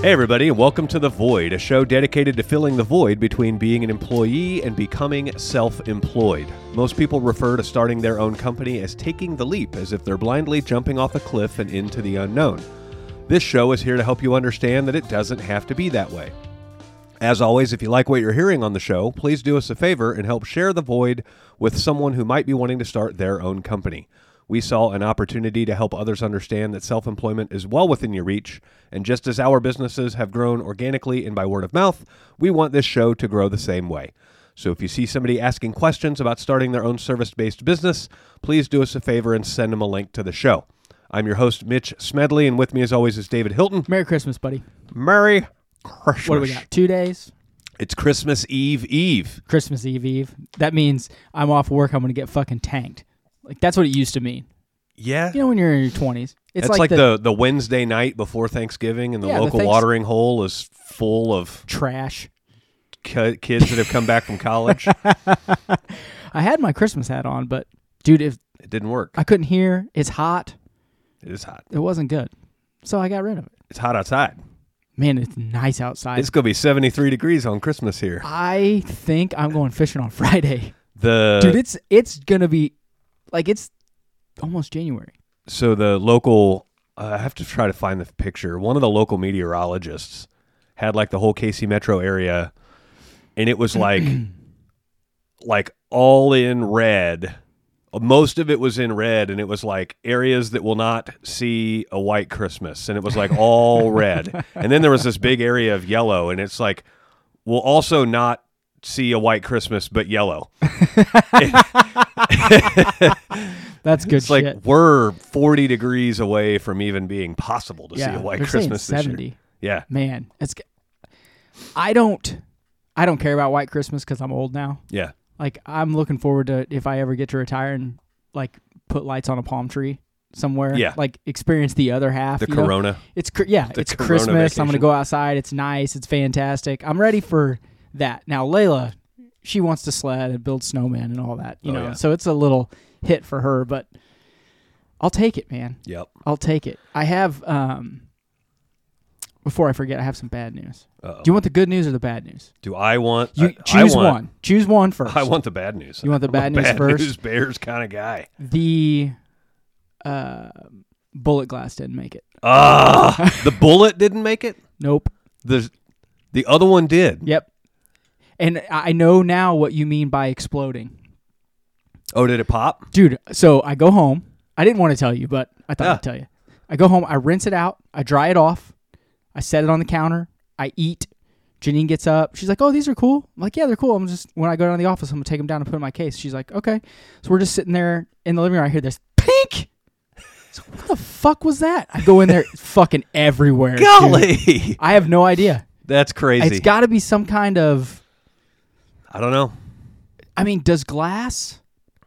Hey everybody, and welcome to The Void, a show dedicated to filling the void between being an employee and becoming self-employed. Most people refer to starting their own company as taking the leap, as if they're blindly jumping off a cliff and into the unknown. This show is here to help you understand that it doesn't have to be that way. As always, if you like what you're hearing on the show, please do us a favor and help share The Void with someone who might be wanting to start their own company. We saw an opportunity to help others understand that self-employment is well within your reach, and just as our businesses have grown organically and by word of mouth, we want this show to grow the same way. So if you see somebody asking questions about starting their own service-based business, please do us a favor and send them a link to the show. I'm your host, Mitch Smedley, and with me as always is David Hilton. Merry Christmas, buddy. Merry Christmas. What do we got? 2 days? It's Christmas Eve. Christmas Eve. That means I'm off work, I'm going to get fucking tanked. Like, that's what it used to mean. Yeah. You know, when you're in your 20s. It's like the Wednesday night before Thanksgiving, and the local watering hole is full of trash. Kids that have come back from college. I had my Christmas hat on, but, dude, it didn't work. I couldn't hear. It's hot. It is hot. It wasn't good. So I got rid of it. It's hot outside. Man, it's nice outside. It's going to be 73 degrees on Christmas here. I think I'm going fishing on Friday. Dude, it's going to be... Like, it's almost January. So the local, I have to try to find the picture. One of the local meteorologists had like the whole KC metro area, and it was like all in red. Most of it was in red, and it was like areas that will not see a white Christmas, and it was like all red. And then there was this big area of yellow, and it's like, we'll also not see a white Christmas, but yellow. That's good. It's shit. like we're 40 degrees away from even being possible to see a white Christmas this 70. year. Yeah, man, I don't care about white Christmas because I'm old now. Yeah, like I'm looking forward to if I ever get to retire and like put lights on a palm tree somewhere. Yeah, like experience the other half. The Corona. Know? It's Christmas. Vacation. I'm gonna go outside. It's nice. It's fantastic. I'm ready for that. Now, Layla, she wants to sled and build snowmen and all that, you know. Yeah. So it's a little hit for her, but I'll take it, man. Yep. I'll take it. I have, before I forget, I have some bad news. Uh-oh. Do you want the good news or the bad news? Do I want... Choose one. Choose one first. I want the bad news. You want the bad news bad first? News bears kind of guy. The bullet glass didn't make it. The bullet didn't make it? Nope. The other one did. Yep. And I know now what you mean by exploding. Oh, did it pop? Dude, so I go home. I didn't want to tell you, but I thought I'd tell you. I go home, I rinse it out, I dry it off, I set it on the counter, I eat. Janine gets up. She's like, oh, these are cool. I'm like, yeah, they're cool. When I go down to the office, I'm going to take them down and put them in my case. She's like, okay. So we're just sitting there in the living room. I hear this pink. So what the fuck was that? I go in there, it's fucking everywhere. Golly. Dude. I have no idea. That's crazy. It's got to be some kind of... I don't know. I mean, does glass...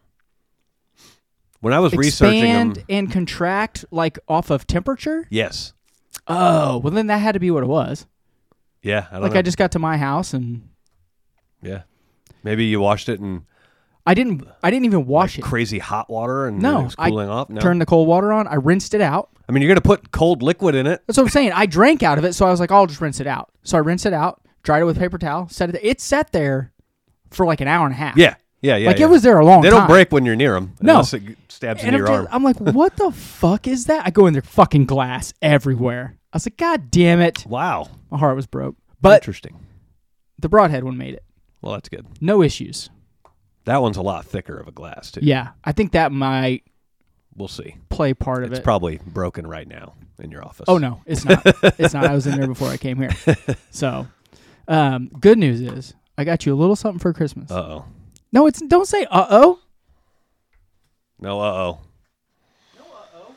When I was researching them... expand and contract like off of temperature? Yes. Oh, well then that had to be what it was. Yeah, I don't know. I just got to my house and... Yeah. Maybe you washed it in... I didn't even wash it. Crazy hot water and no, it was cooling off? No. Turned the cold water on. I rinsed it out. I mean, you're going to put cold liquid in it. That's what I'm saying. I drank out of it, so I was like, I'll just rinse it out. So I rinsed it out, dried it with a paper towel, set it there. It sat there for like an hour and a half. Yeah. Like, it was there a long time. They don't break when you're near them. No. Unless it stabs into your arm. I'm like, what the fuck is that? I go in there, fucking glass everywhere. I was like, God damn it. Wow. My heart was broke. But interesting. The broadhead one made it. Well, that's good. No issues. That one's a lot thicker of a glass, too. Yeah. I think that might... We'll see. Play part of it. It's probably broken right now in your office. Oh, no. It's not. It's not. I was in there before I came here. So, good news is I got you a little something for Christmas. Uh-oh. No, don't say uh-oh. No uh-oh. No uh-oh.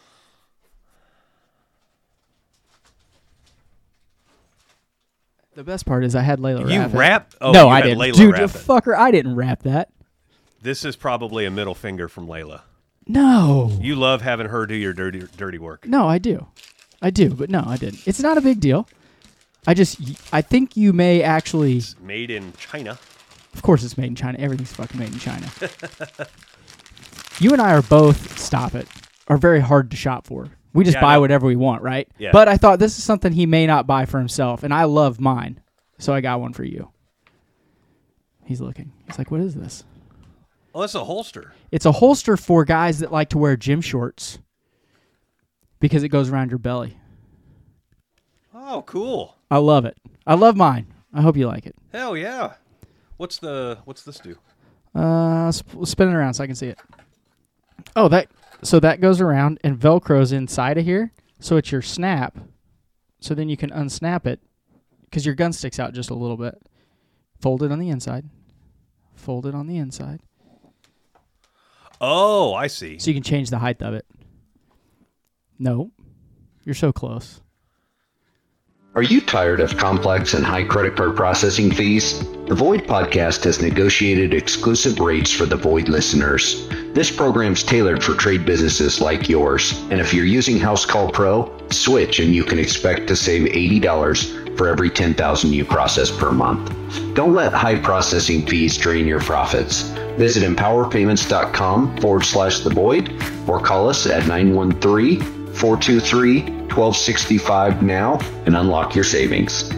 The best part is I had Layla wrap You wrap? Oh, no, you I had didn't. Layla Dude, wrap it. fucker, I didn't wrap that. This is probably a middle finger from Layla. No. You love having her do your dirty work. No, I do. But no, I didn't. It's not a big deal. I think you may actually... It's made in China. Of course it's made in China. Everything's fucking made in China. You and I are both, stop it, are very hard to shop for. We just Yeah, buy no. whatever we want, right? Yeah. But I thought this is something he may not buy for himself, and I love mine, so I got one for you. He's looking. He's like, what is this? Oh, that's a holster. It's a holster for guys that like to wear gym shorts because it goes around your belly. Oh, cool. I love it. I love mine. I hope you like it. Hell yeah. What's this do? Spin it around so I can see it. Oh, that goes around and Velcro's inside of here, so it's your snap. So then you can unsnap it because your gun sticks out just a little bit. Fold it on the inside. Fold it on the inside. Oh, I see. So you can change the height of it. No, you're so close. Are you tired of complex and high credit card processing fees? The Void Podcast has negotiated exclusive rates for the Void listeners. This program's tailored for trade businesses like yours. And if you're using House Call Pro, switch and you can expect to save $80 for every 10,000 you process per month. Don't let high processing fees drain your profits. Visit empowerpayments.com/the Void or call us at 913-423-1265 now and unlock your savings.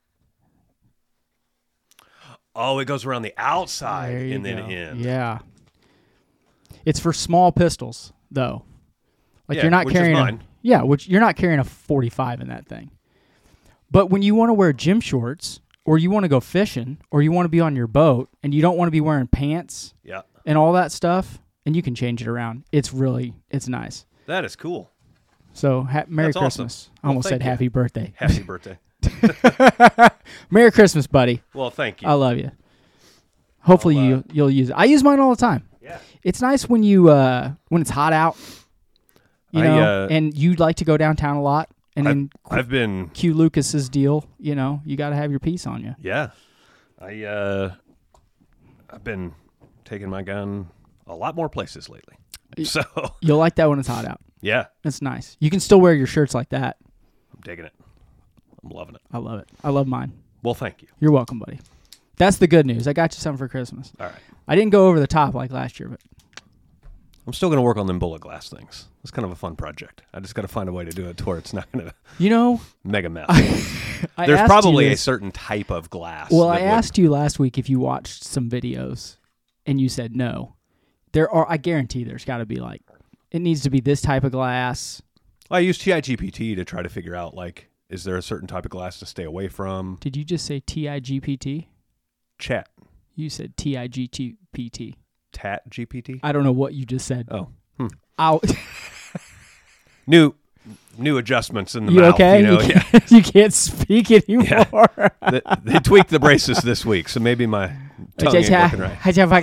Oh, it goes around the outside There you and then go. in. Yeah. It's for small pistols, though. Like Yeah, you're not which is carrying mine. which you're not carrying a 45 in that thing. But when you want to wear gym shorts or you want to go fishing or you want to be on your boat and you don't want to be wearing pants Yeah. and all that stuff, and you can change it around. It's nice. That is cool. So Merry That's awesome. Christmas. I Well, almost said thank you. happy birthday. Happy birthday. Merry Christmas, buddy. Well, thank you. I love you. Hopefully you'll use it. I use mine all the time. Yeah. It's nice when you when it's hot out, and you like to go downtown a lot. And then I've been Q Lucas's deal, you got to have your piece on you. Yeah. I've been taking my gun a lot more places lately. So, You'll like that when it's hot out. yeah, It's nice. You can still wear your shirts like that. I'm digging it. I'm loving it. I love it. I love mine. Well, thank you. You're welcome, buddy. That's the good news. I got you something for Christmas. All right. I didn't go over the top like last year, but I'm still going to work on them bullet glass things. It's kind of a fun project. I just got to find a way to do it to where it's not going to mega mess. I There's asked probably you a this- certain type of glass. Well, that I would- asked you last week if you watched some videos, and you said no. I guarantee there's got to be it needs to be this type of glass. I used TIGPT to try to figure out, is there a certain type of glass to stay away from? Did you just say TIGPT? Chat. You said TIGPT. Tat GPT? I don't know what you just said. Oh. I'll, New adjustments in the you mouth. okay? You know? You can't, you can't speak anymore. They tweaked the braces this week, so maybe my tongue ain't working right.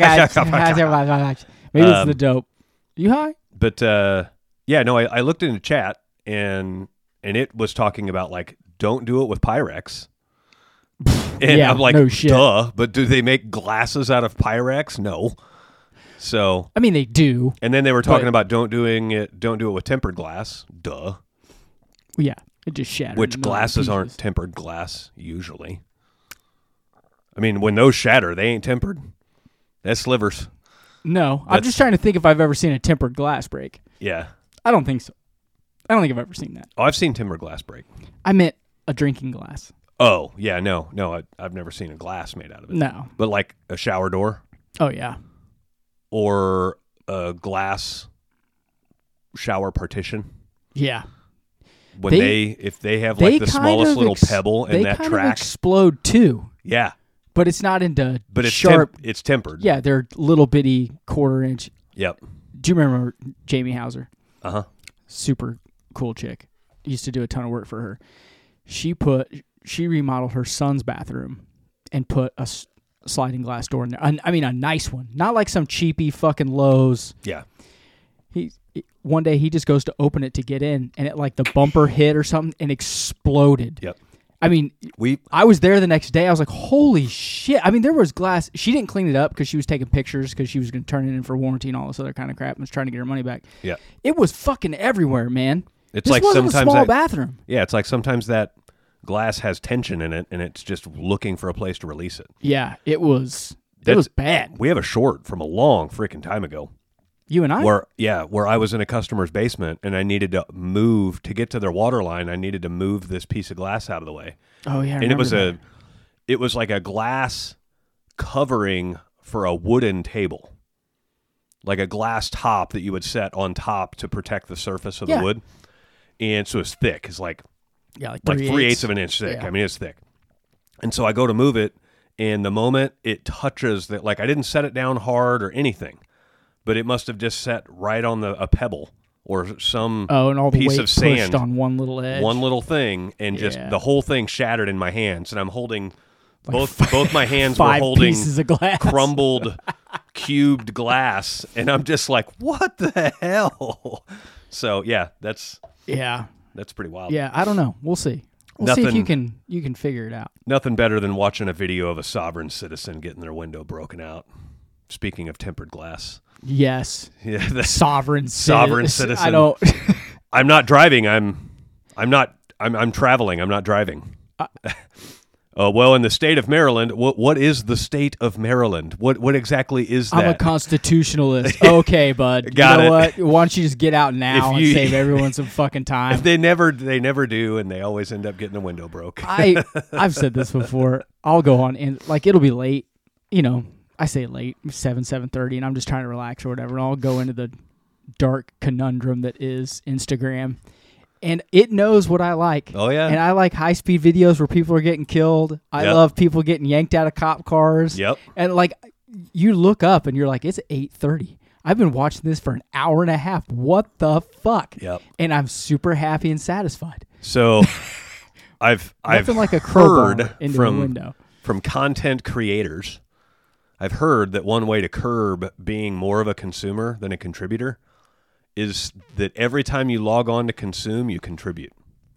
Maybe it's the dope. You high? But yeah, no, I looked into chat and it was talking about don't do it with Pyrex. And Yeah, I'm like, no shit. duh. But do they make glasses out of Pyrex? No. So, I mean, they do. and then they were talking But- about don't do it with tempered glass. Duh. Yeah, it just shattered. Which in a million glasses aren't pieces. tempered glass usually. I mean, when those shatter, they ain't tempered. That's slivers. No, I'm That's- just trying to think if I've ever seen a tempered glass break. Yeah. I don't think so. I don't think I've ever seen that. Oh, I've seen tempered glass break. I meant a drinking glass. Oh, yeah, no, I've never seen a glass made out of it. No. But like a shower door Oh, yeah. or a glass shower partition. Yeah. When if they have They like the kind smallest of little pebble in they that kind track. of explode too, Yeah. but it's not into But it's sharp. it's tempered. Yeah, they're little bitty quarter-inch. Yep. Do you remember Jamie Hauser? Uh-huh. Super cool chick. Used to do a ton of work for her. She remodeled her son's bathroom and put a sliding glass door in there. I mean, a nice one, not like some cheapy fucking Lowe's. Yeah. One day he just goes to open it to get in, and it the bumper hit or something and exploded. Yep. I mean, I was there the next day. I was like, holy shit. I mean, there was glass. She didn't clean it up because she was taking pictures because she was going to turn it in for warranty and all this other kind of crap and was trying to get her money back. Yeah. It was fucking everywhere, man. It's this like wasn't sometimes a small that- bathroom. Yeah, it's like sometimes that glass has tension in it and it's just looking for a place to release it. Yeah, it was bad. We have a short from a long freaking time ago. You and I? Where I was in a customer's basement and I needed to move to get to their water line. I needed to move this piece of glass out of the way. Oh yeah, and it was like a glass covering for a wooden table, like a glass top that you would set on top to protect the surface of the wood. And so it's thick. It's like 3/8 of an inch thick. Yeah. I mean, it's thick. And so I go to move it, and the moment it touches that, like I didn't set it down hard or anything, but it must have just set right on a pebble or some and all the piece weight of sand pushed on one little edge. One little thing, and just the whole thing shattered in my hands, and I'm holding both my hands were 5 holding pieces of glass. crumbled cubed glass, and I'm just like, what the hell? So that's pretty wild. Yeah, I don't know. We'll see. We'll see if you can figure it out. Nothing better than watching a video of a sovereign citizen getting their window broken out. Speaking of tempered glass. Yes. Yeah, the sovereign citizen. I don't. I'm not driving. I'm traveling. I'm not driving. Well, in the state of Maryland, what is the state of Maryland? What exactly is that? I'm a constitutionalist. Okay, bud. Got you know it. what? Why don't you just get out now and save everyone some fucking time? They never do, and they always end up getting the window broke. I've said this before. I'll go on and it'll be late. I say late, 7:30, and I'm just trying to relax or whatever. And I'll go into the dark conundrum that is Instagram. And it knows what I like. Oh, yeah. And I like high-speed videos where people are getting killed. I love people getting yanked out of cop cars. Yep. And, you look up and you're like, it's 8:30. I've been watching this for an hour and a half. What the fuck? Yep. And I'm super happy and satisfied. So I've Nothing like a crowbar heard into the window. From content creators, I've heard that one way to curb being more of a consumer than a contributor is that every time you log on to consume, you contribute.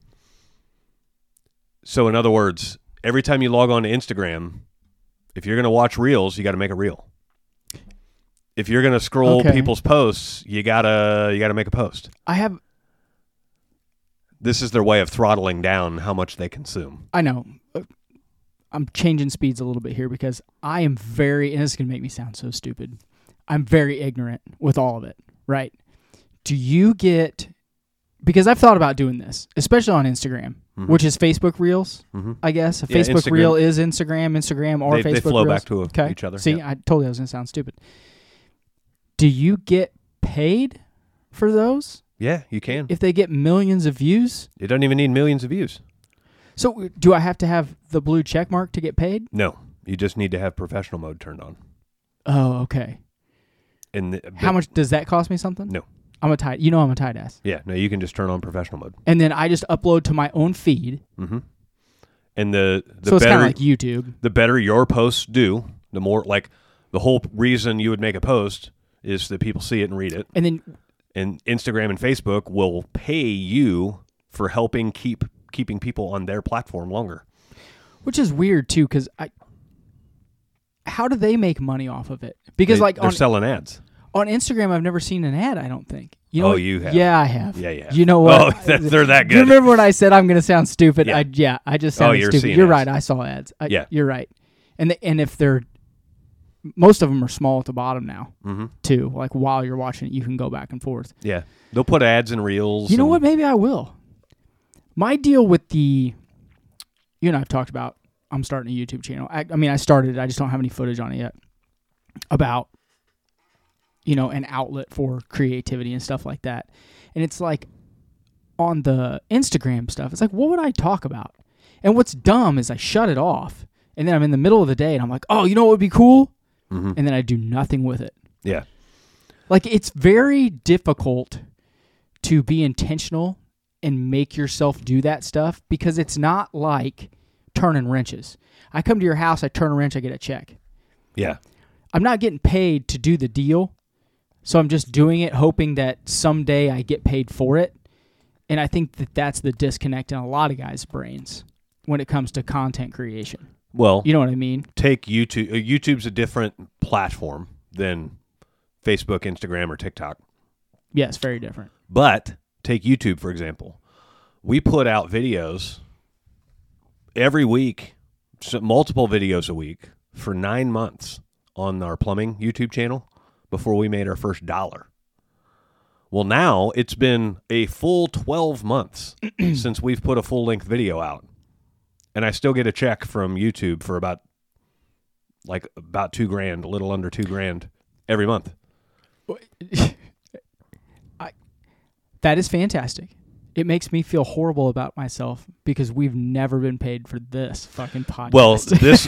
So in other words, every time you log on to Instagram, if you're going to watch reels, you got to make a reel. If you're going to scroll people's posts, you gotta make a post. This is their way of throttling down how much they consume. I know. I'm changing speeds a little bit here because I am very, and this is going to make me sound so stupid, I'm very ignorant with all of it, right? Do you get, because I've thought about doing this, especially on Instagram, which is Facebook Reels, I guess. A Facebook Instagram. Reel is Instagram or Facebook Reels. They flow back to each other. See, I told you I was going to sound stupid. Do you get paid for those? Yeah, you can. If they get millions of views? It doesn't even need millions of views. So do I have to have the blue check mark to get paid? No, you just need to have professional mode turned on. Oh, okay. How much does that cost me something? No. I'm a tight ass. Yeah, no, you can just turn on professional mode. And then I just upload to my own feed. Mm-hmm. And so it's kind of like YouTube. The better your posts do, the more, like, the whole reason you would make a post is that people see it and read it. And Instagram and Facebook will pay you for helping keeping people on their platform longer. Which is weird too, because how do they make money off of it? Because they're selling ads. On Instagram, I've never seen an ad, I don't think. You have. Yeah, I have. Yeah, you have. You know what? Oh, they're that good. Do you remember when I said I'm going to sound stupid? Yeah. I just sounded you're stupid. seeing You're ads. right. I saw ads. Yeah. You're right. And if they're, most of them are small at the bottom now, too. Like, while you're watching it, you can go back and forth. Yeah. They'll put ads and reels. You know what? Maybe I will. My deal with you and I have talked about, I'm starting a YouTube channel. I started it. I just don't have any footage on it yet. About, an outlet for creativity and stuff like that. And it's like, on the Instagram stuff, it's like, what would I talk about? And what's dumb is I shut it off. And then I'm in the middle of the day and I'm like, oh, you know what would be cool? Mm-hmm. And then I do nothing with it. Yeah. Like, it's very difficult to be intentional and make yourself do that stuff because it's not like turning wrenches. I come to your house, I turn a wrench, I get a check. Yeah. I'm not getting paid to do the deal, so I'm just doing it hoping that someday I get paid for it. And I think that that's the disconnect in a lot of guys' brains when it comes to content creation. Well, you know what I mean? Take YouTube. YouTube's a different platform than Facebook, Instagram, or TikTok. Yes, very different. But take YouTube, for example. We put out videos every week, multiple videos a week, for 9 months on our plumbing YouTube channel before we made our first $1 Well, now it's been a full 12 months since we've put a full-length video out. And I still get a check from YouTube for about $2,000, a little under $2,000 every month. That is fantastic. It makes me feel horrible about myself because we've never been paid for this fucking podcast. Well,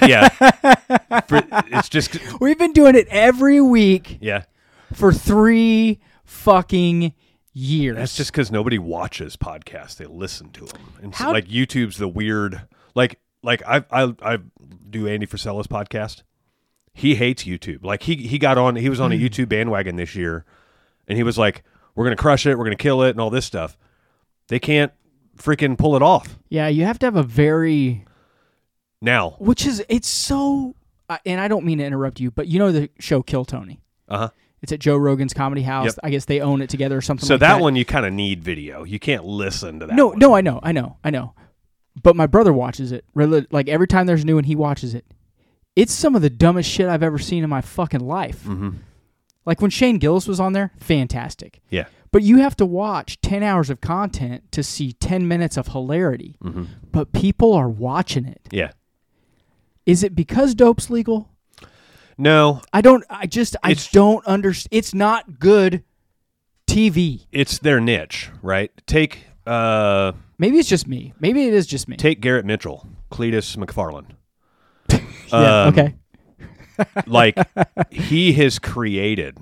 it's just... We've been doing it every week Yeah. for 3 fucking years. That's just because nobody watches podcasts. They listen to them. And so, like, YouTube's the weird... Like I do Andy Frisella's podcast. He hates YouTube. Like, he got on... He was on a YouTube bandwagon this year, and he was like, we're going to crush it, we're going to kill it, and all this stuff. They can't freaking pull it off. Yeah, you have to have a very... Now. Which is... It's so... and I don't mean to interrupt you, but you know the show Kill Tony? Uh-huh. It's at Joe Rogan's Comedy House. Yep. I guess they own it together or something So like that. that one you kind of need video. You can't listen to that No, one. no, I know. But my brother watches it. Like, every time there's new one, he watches it. It's some of the dumbest shit I've ever seen in my fucking life. Mm-hmm. Like, when Shane Gillis was on there, fantastic. Yeah. But you have to watch 10 hours of content to see 10 minutes of hilarity. Mm-hmm. But people are watching it. Yeah. Is it because dope's legal? No. I don't understand. It's not good TV. It's their niche, right? Take Maybe it's just me. Maybe it is just me. take Garrett Mitchell, Cletus McFarland. Yeah, okay. Like, he has created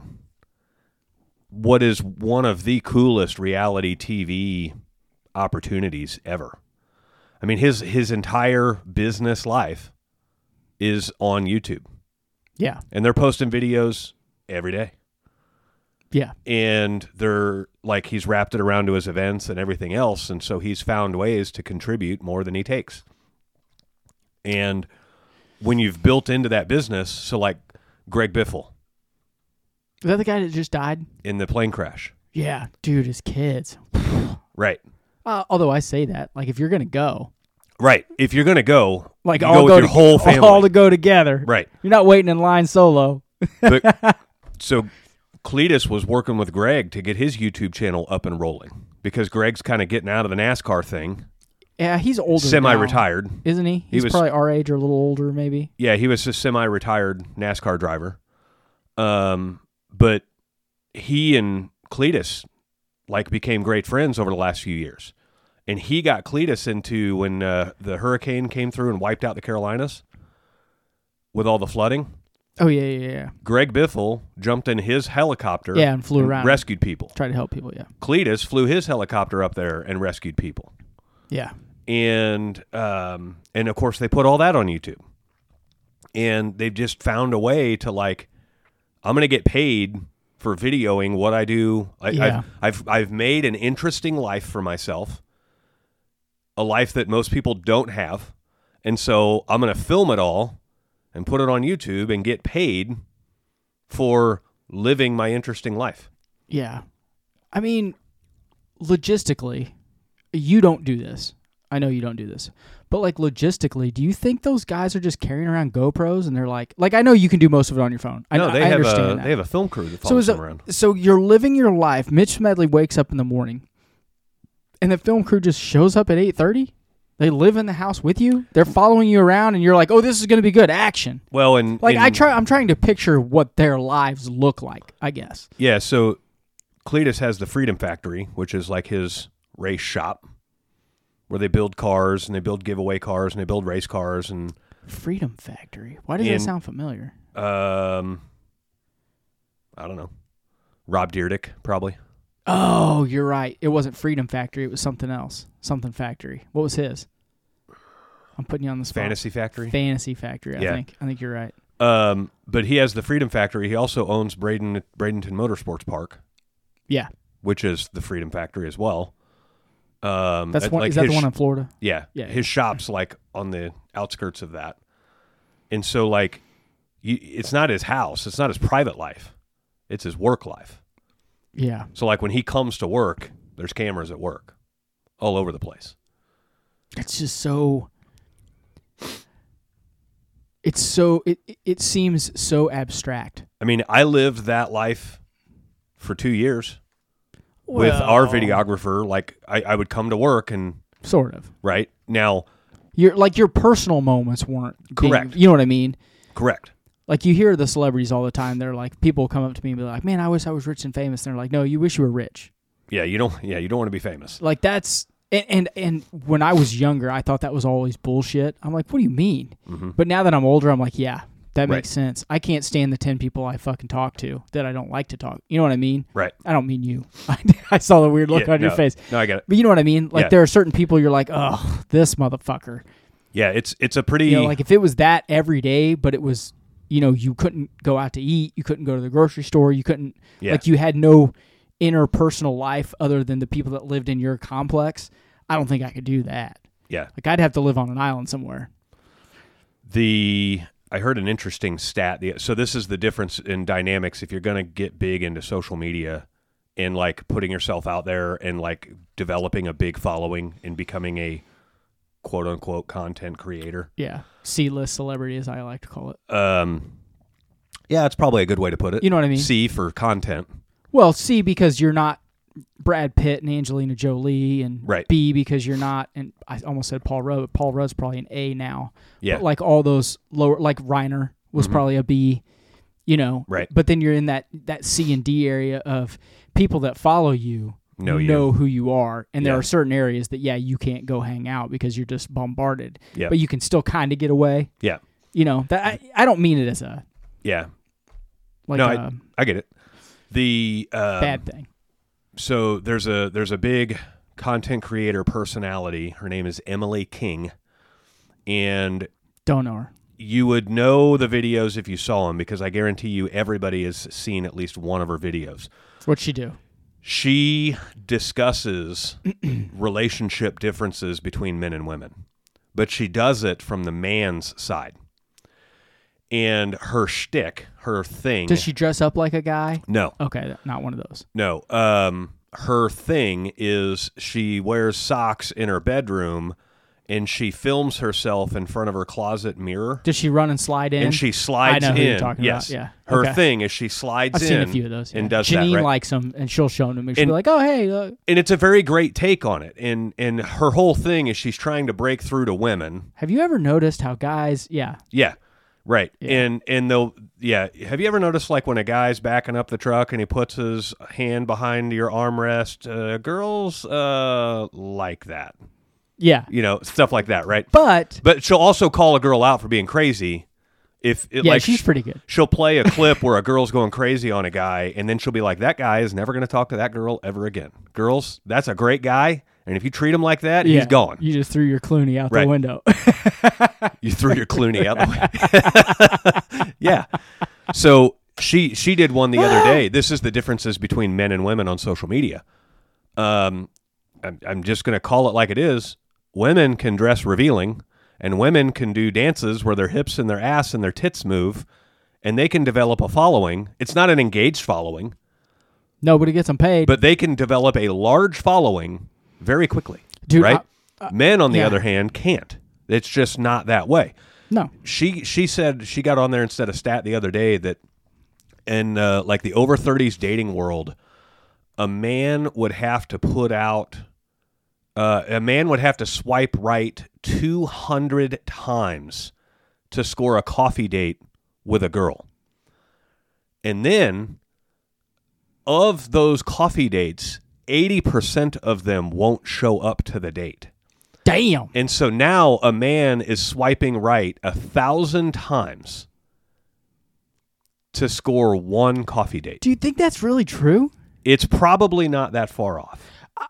what is one of the coolest reality TV opportunities ever. I mean, his entire business life is on YouTube. Yeah. And they're posting videos every day. Yeah. And they're like, he's wrapped it around to his events and everything else. And so he's found ways to contribute more than he takes. And when you've built into that business, so like Greg Biffle Is that the guy that just died? in the plane crash. Yeah. Dude, his kids. Right. Although I say that, like, if you're going to go, Right. If you're going to go, like, you all go with go your to, whole family. all to go together. Right. You're not waiting in line solo. But, so Cletus was working with Greg to get his YouTube channel up and rolling because Greg's kind of getting out of the NASCAR thing. Yeah, he's older Semi-retired. now, isn't he? He's probably our age or a little older, maybe. Yeah, he was a semi-retired NASCAR driver. But he and Cletus like became great friends over the last few years. And he got Cletus into when the hurricane came through and wiped out the Carolinas with all the flooding. Oh, yeah. Greg Biffle jumped in his helicopter And flew around. rescued people. Try to help people, yeah. Cletus flew his helicopter up there and rescued people. Yeah. And of course they put all that on YouTube. And they've just found a way to, like, I'm going to get paid for videoing what I do. I've made an interesting life for myself, a life that most people don't have. And so I'm going to film it all and put it on YouTube and get paid for living my interesting life. Yeah. I mean, logistically, you don't do this. I know you don't do this. But, like, logistically, do you think those guys are just carrying around GoPros and they're like, I know you can do most of it on your phone. I understand that. They have a film crew that follows them around. So you're living your life. Mitch Smedley wakes up in the morning and the film crew just shows up at 8:30? They live in the house with you? They're following you around and you're like, oh, this is going to be good action. Well, and I'm trying to picture what their lives look like, I guess. Yeah, so Cletus has the Freedom Factory, which is like his race shop, where they build cars and they build giveaway cars and they build race cars and Freedom Factory. Why does that sound familiar? I don't know. Rob Dyrdek, probably. Oh, you're right. It wasn't Freedom Factory. It was something else. Something Factory. What was his? I'm putting you on the spot. Fantasy Factory. Fantasy Factory. I think you're right. But he has the Freedom Factory. He also owns Bradenton Motorsports Park. Yeah. Which is the Freedom Factory as well. That's one. Like, is that the one in Florida? Yeah. Yeah. His shop's like on the outskirts of that, and so like, it's not his house. It's not his private life. It's his work life. Yeah. So like when he comes to work, there's cameras at work, all over the place. It's just so. It's so. It seems so abstract. I mean, I lived that life for 2 years. with our Well- videographer, like I would come to work and Sort of. right now, Your personal moments weren't being- Correct. you know what I mean? correct. Like you hear the celebrities all the time. They're like, people come up to me and be like, "Man, I wish I was rich and famous." And they're like, "No, you wish you were rich." Yeah, you don't want to be famous. Like that's and when I was younger, I thought that was always bullshit. I'm like, what do you mean? Mm-hmm. But now that I'm older, I'm like, yeah, that Right. makes sense. I can't stand the 10 people I fucking talk to that I don't like to talk. You know what I mean? Right. I don't mean you. I saw the weird look Yeah, on your no. face. No, I get it. But you know what I mean? Like Yeah. there are certain people you're like, oh, this motherfucker. Yeah, it's a pretty You know, like if it was that every day, but it was, you know, you couldn't go out to eat, you couldn't go to the grocery store, you couldn't, Yeah. like you had no interpersonal life other than the people that lived in your complex. I don't think I could do that. yeah. Like I'd have to live on an island somewhere. I heard an interesting stat. So this is the difference in dynamics if you're going to get big into social media and like putting yourself out there and like developing a big following and becoming a quote unquote content creator. Yeah. C-list celebrity, as I like to call it. Yeah, that's probably a good way to put it. You know what I mean? C for content. Well, C, because you're not Brad Pitt and Angelina Jolie, and Right. B, because you're not, and I almost said Paul Rudd, but Paul Rudd's probably an A now. Yeah. But like all those lower, like Reiner was probably a B, you know. Right. But then you're in that C and D area of people that follow you know who you are. And there Yeah. are certain areas that, yeah, you can't go hang out because you're just bombarded. Yeah. But you can still kind of get away. Yeah. You know, that I don't mean it as a, Yeah. like No, a I get it. The bad thing. So there's a big content creator personality. Her name is Emily King, and Don't know her. you would know the videos if you saw them because I guarantee you everybody has seen at least one of her videos. What'd she do? She discusses relationship differences between men and women, but she does it from the man's side. And her shtick, her thing. Does she dress up like a guy? No. Okay, not one of those. No. Her thing is she wears socks in her bedroom and she films herself in front of her closet mirror. Does she run and slide in? And she slides I know in. who you're talking yes. about. Yeah. Her Okay. thing is she slides I've in. seen a few of those. Yeah. And does Janine that, right? likes them, and she'll show them to me. She'll And- be like, "Oh, hey, look. And it's a very great take on it. And her whole thing is she's trying to break through to women. Have you ever noticed how guys? Yeah, Yeah. Right. Yeah. And they'll, yeah. Have you ever noticed like when a guy's backing up the truck and he puts his hand behind your armrest, girls like that. yeah. You know, stuff like that, right? But But she'll also call a girl out for being crazy. If it, yeah, like she's pretty good. she'll play a clip where a girl's going crazy on a guy, and then she'll be like, "That guy is never going to talk to that girl ever again." Girls, that's a great guy, and if you treat him like that, Yeah, he's gone. You just threw your Clooney out Right. the window. You threw your Clooney out the way. Yeah. So she did one the other day. This is the differences between men and women on social media. I'm just going to call it like it is. Women can dress revealing, and women can do dances where their hips and their ass and their tits move, and they can develop a following. It's not an engaged following, Nobody gets them paid. but they can develop a large following very quickly. Dude, right? Men, on the yeah. other hand, can't. It's just not that way. no, She said she got on there and said a stat the other day that in like the over 30s dating world, a man would have to swipe right 200 times to score a coffee date with a girl. And then of those coffee dates, 80% of them won't show up to the date. damn. And so now a man is swiping right 1,000 times to score one coffee date. Do you think that's really true? It's probably not that far off.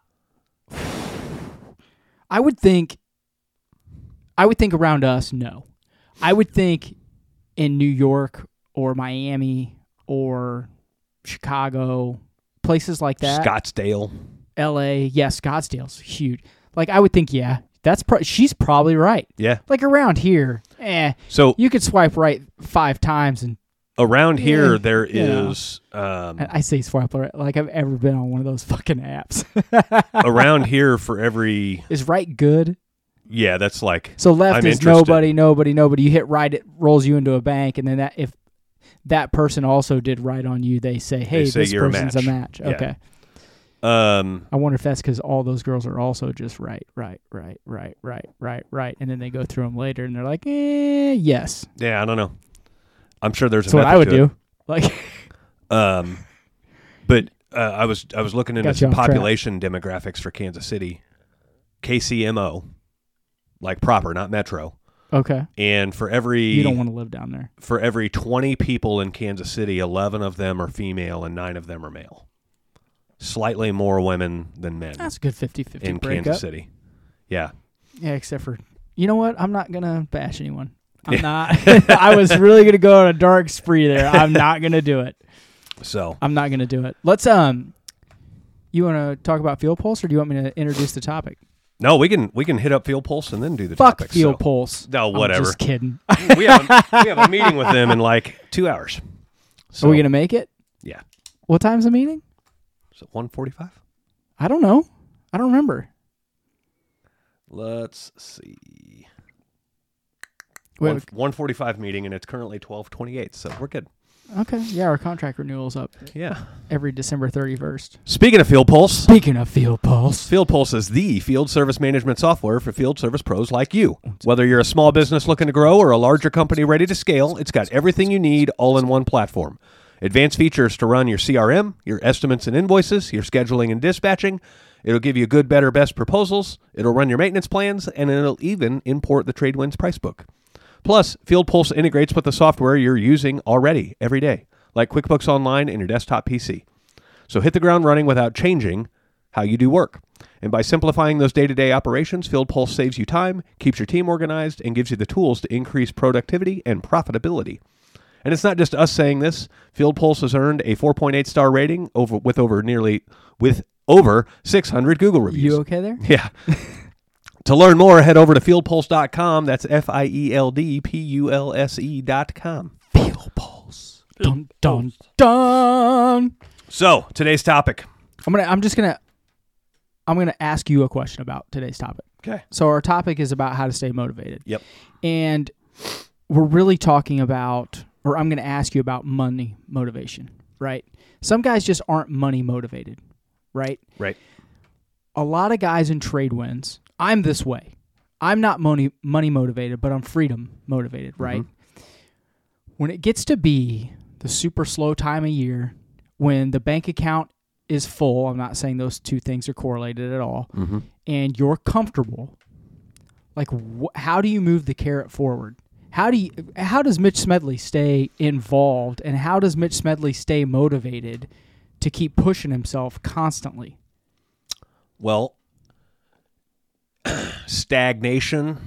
I would think around us, no. I would think in New York or Miami or Chicago, places like that. Scottsdale. LA, yeah, Scottsdale's huge. Like I would think, yeah, she's probably right. Yeah. Like around here, So you could swipe right 5 times, and around here Yeah. there Yeah. is I say swipe right like I've ever been on one of those fucking apps. around here for every Is right good? yeah, that's like So left I'm is interested. nobody. You hit right, it rolls you into a bank, and then if that person also did right on you, they say, hey, say this you're a person's a match. match. Yeah. I wonder if that's because all those girls are also just right, and then they go through them later, and they're like, yes. Yeah, I don't know. I'm sure there's That's a what method I would to do. it. But I was looking into Got you some off track. population demographics for Kansas City, KCMO, like proper, not metro. Okay. And for every You don't want to live down there. for every 20 people in Kansas City, 11 of them are female and 9 of them are male. Slightly more women than men That's a good 50-50 in breakup. Kansas City. Yeah. Yeah, except for, you know what? I'm not going to bash anyone. I'm not. I was really going to go on a dark spree there. I'm not going to do it. So I'm not going to do it. Let's, you want to talk about Field Pulse, or do you want me to introduce the topic? no, we can hit up Field Pulse and then do the Fuck topic. Field Pulse. No, whatever. I'm just kidding. we have a meeting with them in like 2 hours. So, Are we going to make it? Yeah. What time's the meeting? Is it 1:45? I don't know. I don't remember. Let's see. We have 1:45 meeting, and it's currently 12:28, so we're good. Okay. Yeah, our contract renewal's up Yeah. every December 31st. Speaking of Field Pulse, Speaking of Field Pulse. Field Pulse is the field service management software for field service pros like you. Whether you're a small business looking to grow or a larger company ready to scale, it's got everything you need all in one platform. Advanced features to run your CRM, your estimates and invoices, your scheduling and dispatching. It'll give you good, better, best proposals. It'll run your maintenance plans, and it'll even import the TradeWinds price book. Plus, Field Pulse integrates with the software you're using already every day, like QuickBooks Online and your desktop PC. So hit the ground running without changing how you do work. And by simplifying those day-to-day operations, Field Pulse saves you time, keeps your team organized, and gives you the tools to increase productivity and profitability. And it's not just us saying this. Field Pulse has earned a 4.8 star rating with over 600 Google reviews. You okay there? Yeah. To learn more, head over to fieldpulse.com. That's FIELDPULSE.com. Field Pulse. Dun, dun, dun. So, today's topic. I'm gonna ask you a question about today's topic. Okay. So our topic is about how to stay motivated. Yep. And we're really talking about, or I'm going to ask you about money motivation, right? Some guys just aren't money motivated, right? Right. A lot of guys in TradeWinds, I'm this way. I'm not money motivated, but I'm freedom motivated, right? Mm-hmm. When it gets to be the super slow time of year, when the bank account is full, I'm not saying those two things are correlated at all, Mm-hmm. and you're comfortable, like how do you move the carrot forward? How does Mitch Smedley stay involved, and how does Mitch Smedley stay motivated to keep pushing himself constantly? Well, stagnation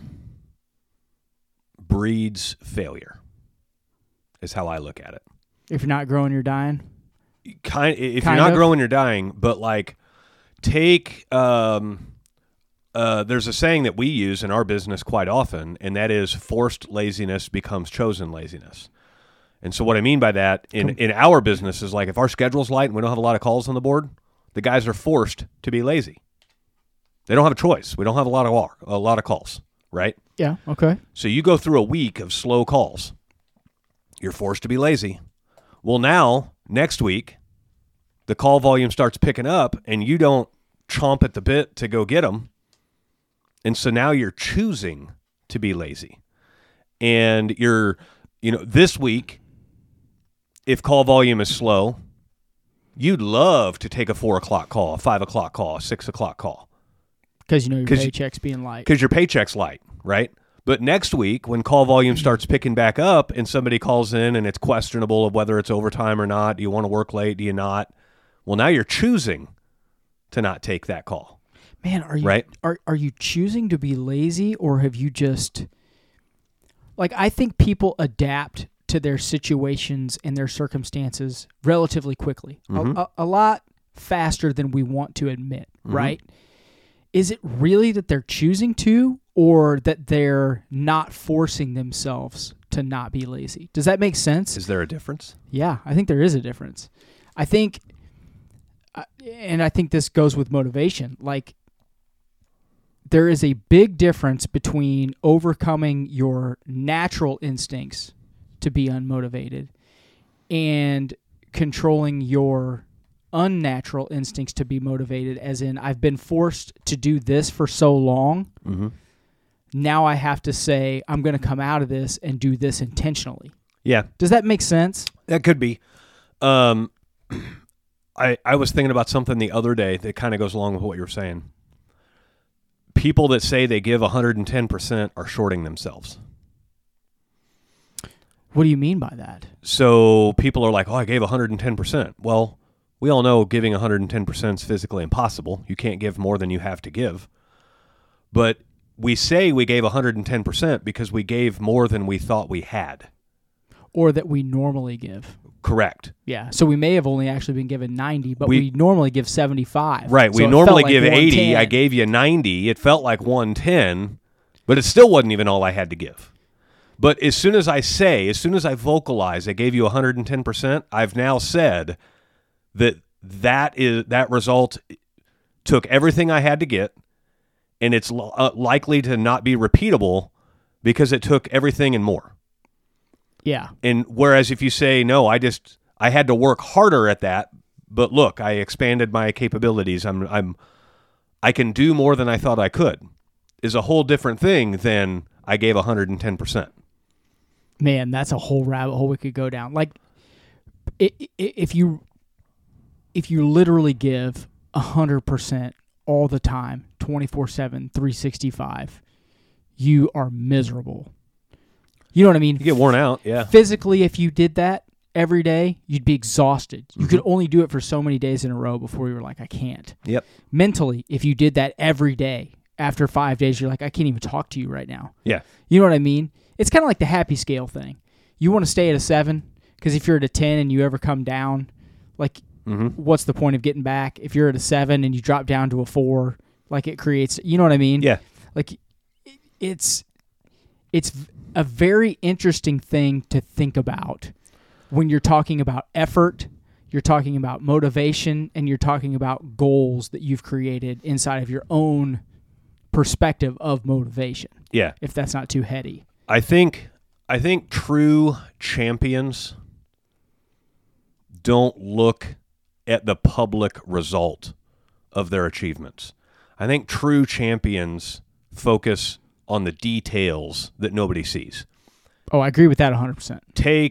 breeds failure, is how I look at it. If you're not growing, you're dying. If you're not growing, you're dying. But like, take there's a saying that we use in our business quite often, and that is forced laziness becomes chosen laziness. And so what I mean by that in our business is like if our schedule's light and we don't have a lot of calls on the board, the guys are forced to be lazy. They don't have a choice. We don't have a lot of calls, right? Yeah, okay. So you go through a week of slow calls. You're forced to be lazy. Well, now, next week, the call volume starts picking up and you don't chomp at the bit to go get them. And so now you're choosing to be lazy. And this week, if call volume is slow, you'd love to take a 4 o'clock call, a 5 o'clock call, a 6 o'clock call. Because you know your paycheck's being light. Because your paycheck's light, right? But next week, when call volume starts picking back up and somebody calls in and it's questionable of whether it's overtime or not, do you want to work late, do you not? Well, now you're choosing to not take that call. Man, are you right? Are you choosing to be lazy, or have you just... Like, I think people adapt to their situations and their circumstances relatively quickly. Mm-hmm. A lot faster than we want to admit, mm-hmm. right? Is it really that they're choosing to, or that they're not forcing themselves to not be lazy? Does that make sense? Is there a difference? Yeah, I think there is a difference. I think this goes with motivation. Like, there is a big difference between overcoming your natural instincts to be unmotivated and controlling your unnatural instincts to be motivated, as in I've been forced to do this for so long. Mm-hmm. Now I have to say I'm going to come out of this and do this intentionally. Yeah. Does that make sense? That could be. I was thinking about something the other day that kind of goes along with what you were saying. People that say they give 110% are shorting themselves. What do you mean by that? So people are like, oh, I gave 110%. Well, we all know giving 110% is physically impossible. You can't give more than you have to give. But we say we gave 110% because we gave more than we thought we had. Or that we normally give. Correct. Yeah. So we may have only actually been given 90, but we normally give 75. Right. So we it normally felt like give 80. 110. I gave you 90. It felt like 110, but it still wasn't even all I had to give. But as soon as I vocalize, I gave you 110%, I've now said that result took everything I had to get, and it's likely to not be repeatable because it took everything and more. Yeah. And whereas if you say, no, I had to work harder at that, but look, I expanded my capabilities. I can do more than I thought I could, is a whole different thing than I gave 110%. Man, that's a whole rabbit hole we could go down. Like, if you literally give 100% all the time, 24/7, 365, you are miserable. You know what I mean? You get worn out, yeah. Physically, if you did that every day, you'd be exhausted. You could only do it for so many days in a row before you were like, I can't. Yep. Mentally, if you did that every day, after 5 days, you're like, I can't even talk to you right now. Yeah. You know what I mean? It's kind of like the happy scale thing. You want to stay at a 7, because if you're at a 10 and you ever come down, like, what's the point of getting back? If you're at a 7 and you drop down to a 4, like, it creates, you know what I mean? Yeah. Like, it's a very interesting thing to think about when you're talking about effort, you're talking about motivation, and you're talking about goals that you've created inside of your own perspective of motivation. Yeah. If that's not too heady. I think true champions don't look at the public result of their achievements. I think true champions focus on the details that nobody sees. Oh, I agree with that 100%.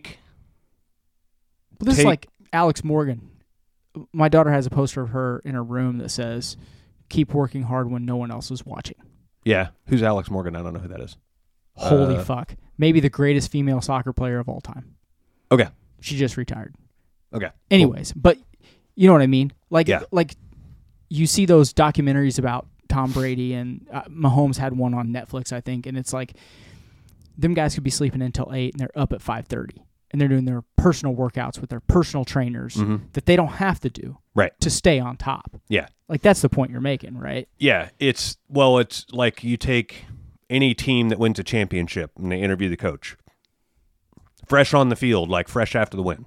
This is like Alex Morgan. My daughter has a poster of her in her room that says, keep working hard when no one else is watching. Yeah. Who's Alex Morgan? I don't know who that is. Holy fuck. Maybe the greatest female soccer player of all time. Okay. She just retired. Okay. Anyways, but you know what I mean? Like, yeah. Like you see those documentaries about Tom Brady, and Mahomes had one on Netflix, I think, and it's like them guys could be sleeping until 8 and they're up at 5:30 and they're doing their personal workouts with their personal trainers that they don't have to do to stay on top. Yeah. Like that's the point you're making, right? Yeah. It's like you take any team that wins a championship and they interview the coach. Fresh on the field, like fresh after the win.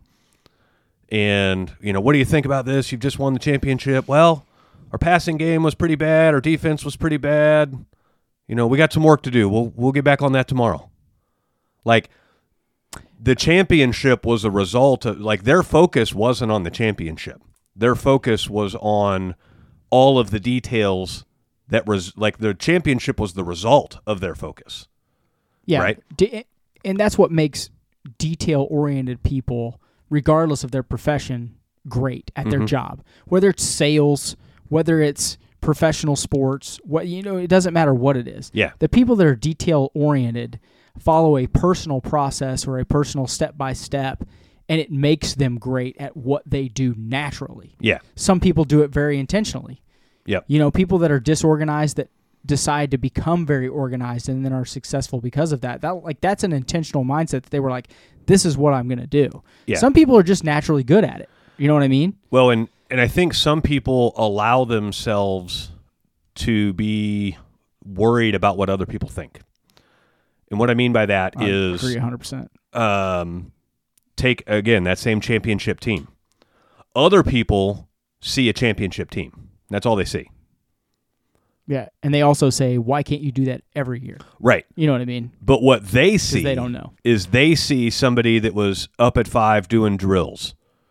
And, what do you think about this? You've just won the championship. Well, our passing game was pretty bad. Our defense was pretty bad. We got some work to do. We'll get back on that tomorrow. Like, the championship was a result of, like, their focus wasn't on the championship. Their focus was on all of the details that was, like, the championship was the result of their focus. Yeah. Right? And that's what makes detail-oriented people, regardless of their profession, great at their job. Whether it's sales, whether it's professional sports, it doesn't matter what it is. Yeah. The people that are detail-oriented follow a personal process or a personal step-by-step, and it makes them great at what they do naturally. Yeah. Some people do it very intentionally. Yep. People that are disorganized that decide to become very organized and then are successful because of that. That's an intentional mindset that they were like, this is what I'm going to do. Yeah. Some people are just naturally good at it. You know what I mean? Well, and I think some people allow themselves to be worried about what other people think. And what I mean by that is... I agree 100%. Take, again, that same championship team. Other people see a championship team. That's all they see. Yeah, and they also say, why can't you do that every year? Right. You know what I mean? But what they see they don't know. Is they see somebody that was up at 5 doing drills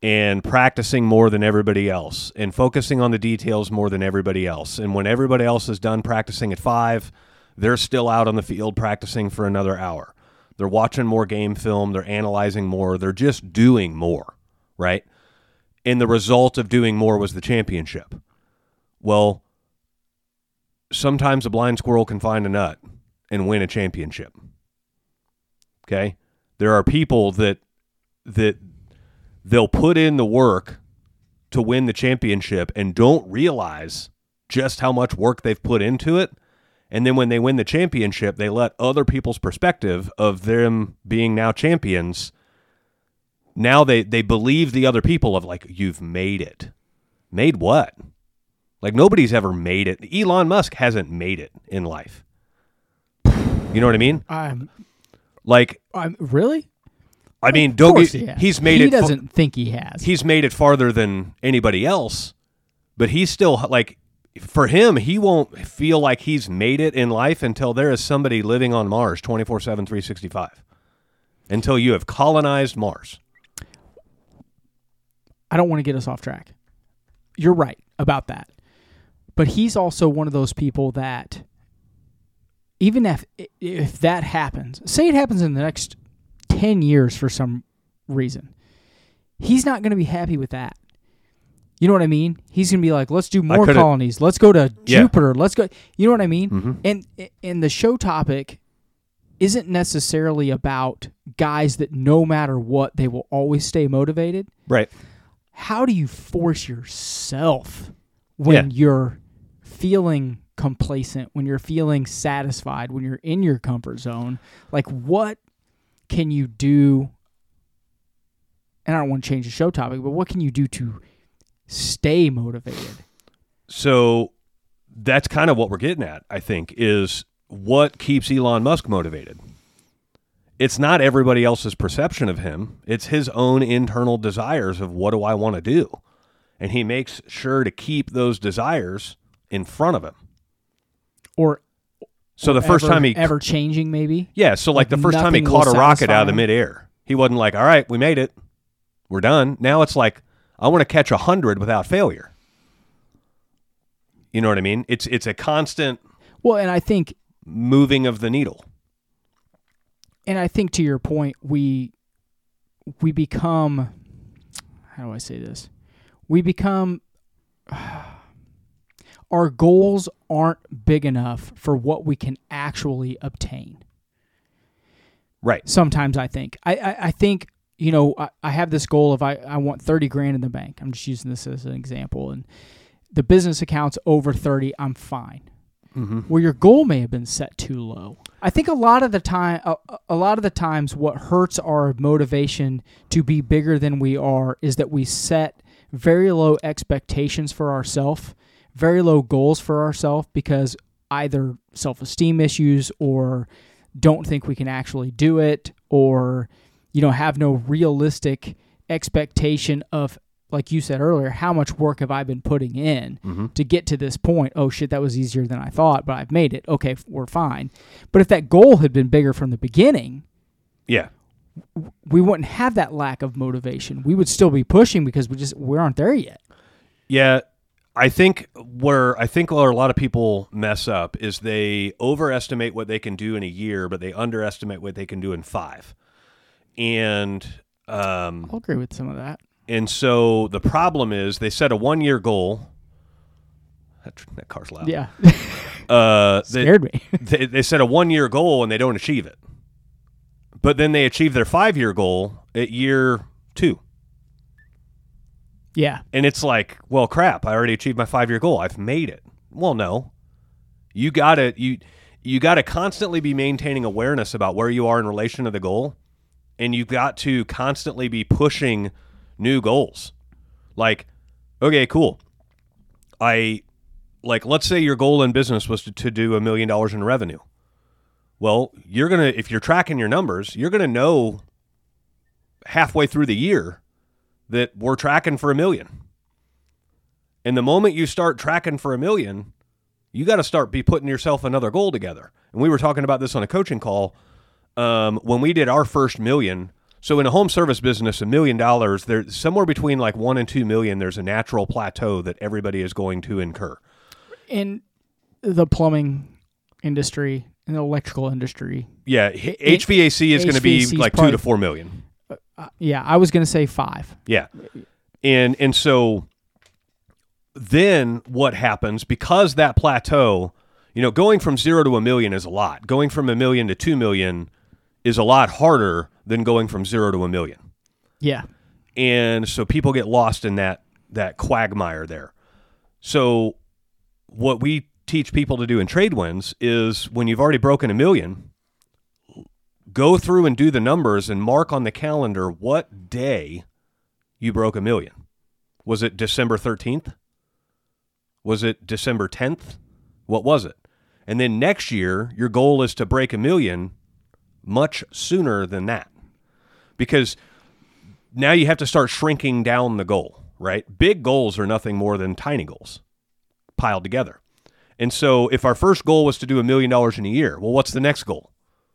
and practicing more than everybody else and focusing on the details more than everybody else. And when everybody else is done practicing at 5, they're still out on the field practicing for another hour. They're watching more game film. They're analyzing more. They're just doing more, right? And the result of doing more was the championship. Well, sometimes a blind squirrel can find a nut and win a championship. Okay? There are people that they'll put in the work to win the championship and don't realize just how much work they've put into it. And then when they win the championship, they let other people's perspective of them being now champions. Now they believe the other people of like, you've made it. Made what? Like nobody's ever made it. Elon Musk hasn't made it in life. You know what I mean? Really? I mean, he's made it. He doesn't think he has. He's made it farther than anybody else, but he's still like, for him, he won't feel like he's made it in life until there is somebody living on Mars 24/7, 365. Until you have colonized Mars. I don't want to get us off track. You're right about that. But he's also one of those people that even if that happens, say it happens in the next 10 years for some reason, he's not going to be happy with that. You know what I mean? He's going to be like, let's do more colonies. Let's go to Jupiter. Let's go. You know what I mean? Mm-hmm. And the show topic isn't necessarily about guys that no matter what, they will always stay motivated. Right. How do you force yourself when you're feeling complacent, when you're feeling satisfied, when you're in your comfort zone? Like, what can you do? And I don't want to change the show topic, but what can you do to stay motivated? So that's kind of what we're getting at, I think, is what keeps Elon Musk motivated. It's not everybody else's perception of him. It's his own internal desires of what do I want to do? And he makes sure to keep those desires in front of him. So the first time he ever changing, maybe? Yeah, so like the first time he caught a rocket out of the midair, he wasn't like, all right, we made it. We're done. Now it's like, I want to catch 100 without failure. You know what I mean? It's a constant and I think moving of the needle. And I think to your point, we become, how do I say this? We become, our goals aren't big enough for what we can actually obtain. Right. Sometimes I think. I think, you know, I have this goal of I want 30 grand in the bank. I'm just using this as an example. And the business account's over 30, I'm fine. Mm-hmm. Where your goal may have been set too low. I think a lot of the times what hurts our motivation to be bigger than we are is that we set very low expectations for ourselves, very low goals for ourselves, because either self-esteem issues or don't think we can actually do it, or have no realistic expectation of, like you said earlier, how much work have I been putting in to get to this point? Oh, shit, that was easier than I thought, but I've made it. Okay, we're fine. But if that goal had been bigger from the beginning, we wouldn't have that lack of motivation. We would still be pushing because we aren't there yet. Yeah, I think where a lot of people mess up is they overestimate what they can do in a year, but they underestimate what they can do in 5. And I'll agree with some of that. And so the problem is they set a 1-year goal. That car's loud. Yeah. Scared me. They set a 1-year goal and they don't achieve it. But then they achieve their 5-year goal at year 2. Yeah. And it's like, well, crap, I already achieved my 5-year goal. I've made it. Well, no. You gotta constantly be maintaining awareness about where you are in relation to the goal. And you've got to constantly be pushing new goals. Like, okay, cool. Let's say your goal in business was to do $1 million in revenue. Well, if you're tracking your numbers, you're going to know halfway through the year that we're tracking for $1 million. And the moment you start tracking for $1 million, you got to start putting yourself another goal together. And we were talking about this on a coaching call. When we did our first $1 million, So in a home service business, $1 million, there's somewhere between like 1 and 2 million. There's a natural plateau that everybody is going to incur. In the plumbing industry, in the electrical industry. Yeah, HVAC is going to be like probably 2 to 4 million. Yeah, I was going to say 5. Yeah, and so then what happens, because that plateau, going from 0 to 1 million is a lot. Going from 1 million to 2 million is a lot harder than going from 0 to 1 million. Yeah. And so people get lost in that quagmire there. So what we teach people to do in Tradewinds is, when you've already broken 1 million, go through and do the numbers and mark on the calendar what day you broke 1 million. Was it December 13th? Was it December 10th? What was it? And then next year, your goal is to break 1 million much sooner than that, because now you have to start shrinking down the goal, right? Big goals are nothing more than tiny goals piled together. And so if our first goal was to do $1 million in a year, well, what's the next goal?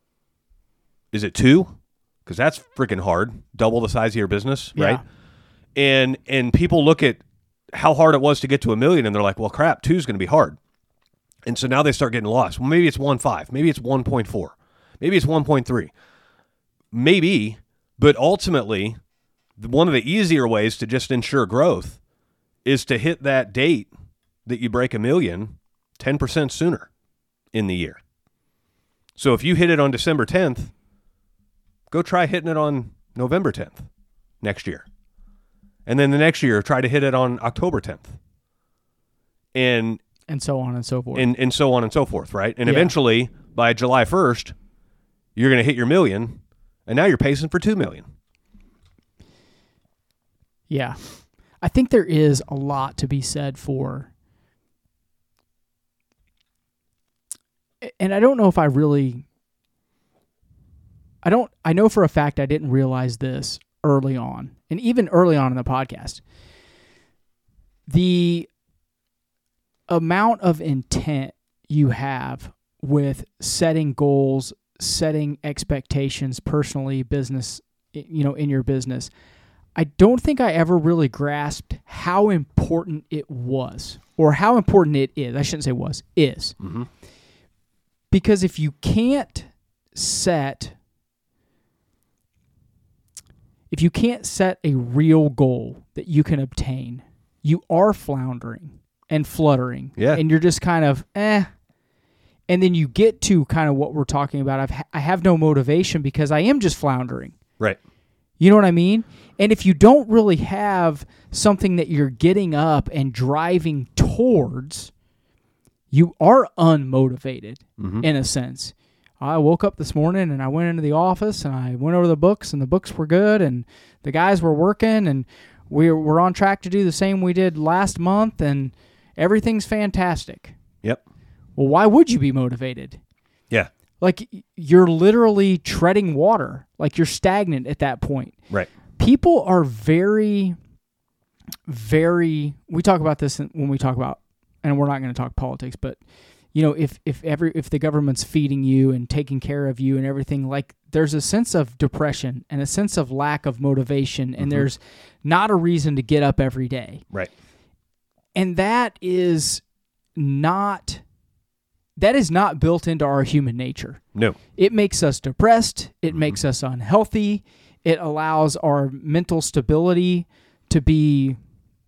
Is it 2? Because that's freaking hard. Double the size of your business, right? And people look at how hard it was to get to 1 million, and they're like, well, crap, 2 is going to be hard. And so now they start getting lost. Well, maybe it's 1.5. Maybe it's 1.4. Maybe it's 1.3. Maybe, but ultimately, one of the easier ways to just ensure growth is to hit that date that you break 1 million 10% sooner in the year. So if you hit it on December 10th, go try hitting it on November 10th next year. And then the next year, try to hit it on October 10th. And so on and so forth. And so on and so forth, right? And eventually, by July 1st, you're going to hit your 1 million, and now you're pacing for 2 million. Yeah. I think there is a lot to be said for, and I don't know if I know for a fact I didn't realize this early on, and even early on in the podcast. The amount of intent you have with setting goals, setting expectations personally, business, in your business, I don't think I ever really grasped how important it was, or how important it is. I shouldn't say was, is. Mm-hmm. Because if you can't set a real goal that you can obtain, you are floundering and fluttering. Yeah. And you're just kind of, And then you get to kind of what we're talking about. I have no motivation because I am just floundering. Right. You know what I mean? And if you don't really have something that you're getting up and driving towards, you are unmotivated in a sense. I woke up this morning and I went into the office and I went over the books, and the books were good, and the guys were working, and we're on track to do the same we did last month, and everything's fantastic. Yep. Well, why would you be motivated? Yeah. Like, you're literally treading water. Like, you're stagnant at that point. Right. People are very, very, we talk about this when we talk about, and we're not going to talk politics, but if the government's feeding you and taking care of you and everything, like, there's a sense of depression and a sense of lack of motivation, and there's not a reason to get up every day. Right. And that is not built into our human nature. No. It makes us depressed. It makes us unhealthy. It allows our mental stability to be,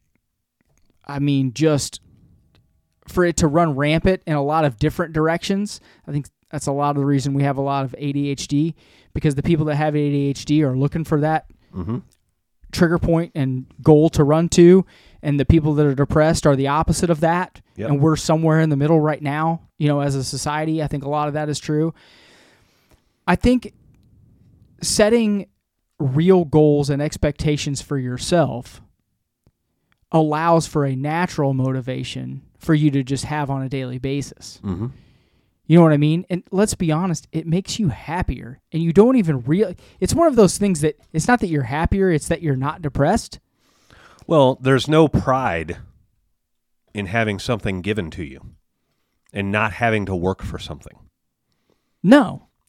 just for it to run rampant in a lot of different directions. I think that's a lot of the reason we have a lot of ADHD, because the people that have ADHD are looking for that trigger point and goal to run to, and the people that are depressed are the opposite of that. Yep. And we're somewhere in the middle right now, as a society. I think a lot of that is true. I think setting real goals and expectations for yourself allows for a natural motivation for you to just have on a daily basis. Mm-hmm. You know what I mean? And let's be honest, it makes you happier. And you don't even it's one of those things that it's not that you're happier, it's that you're not depressed. Well, there's no pride in having something given to you and not having to work for something. No.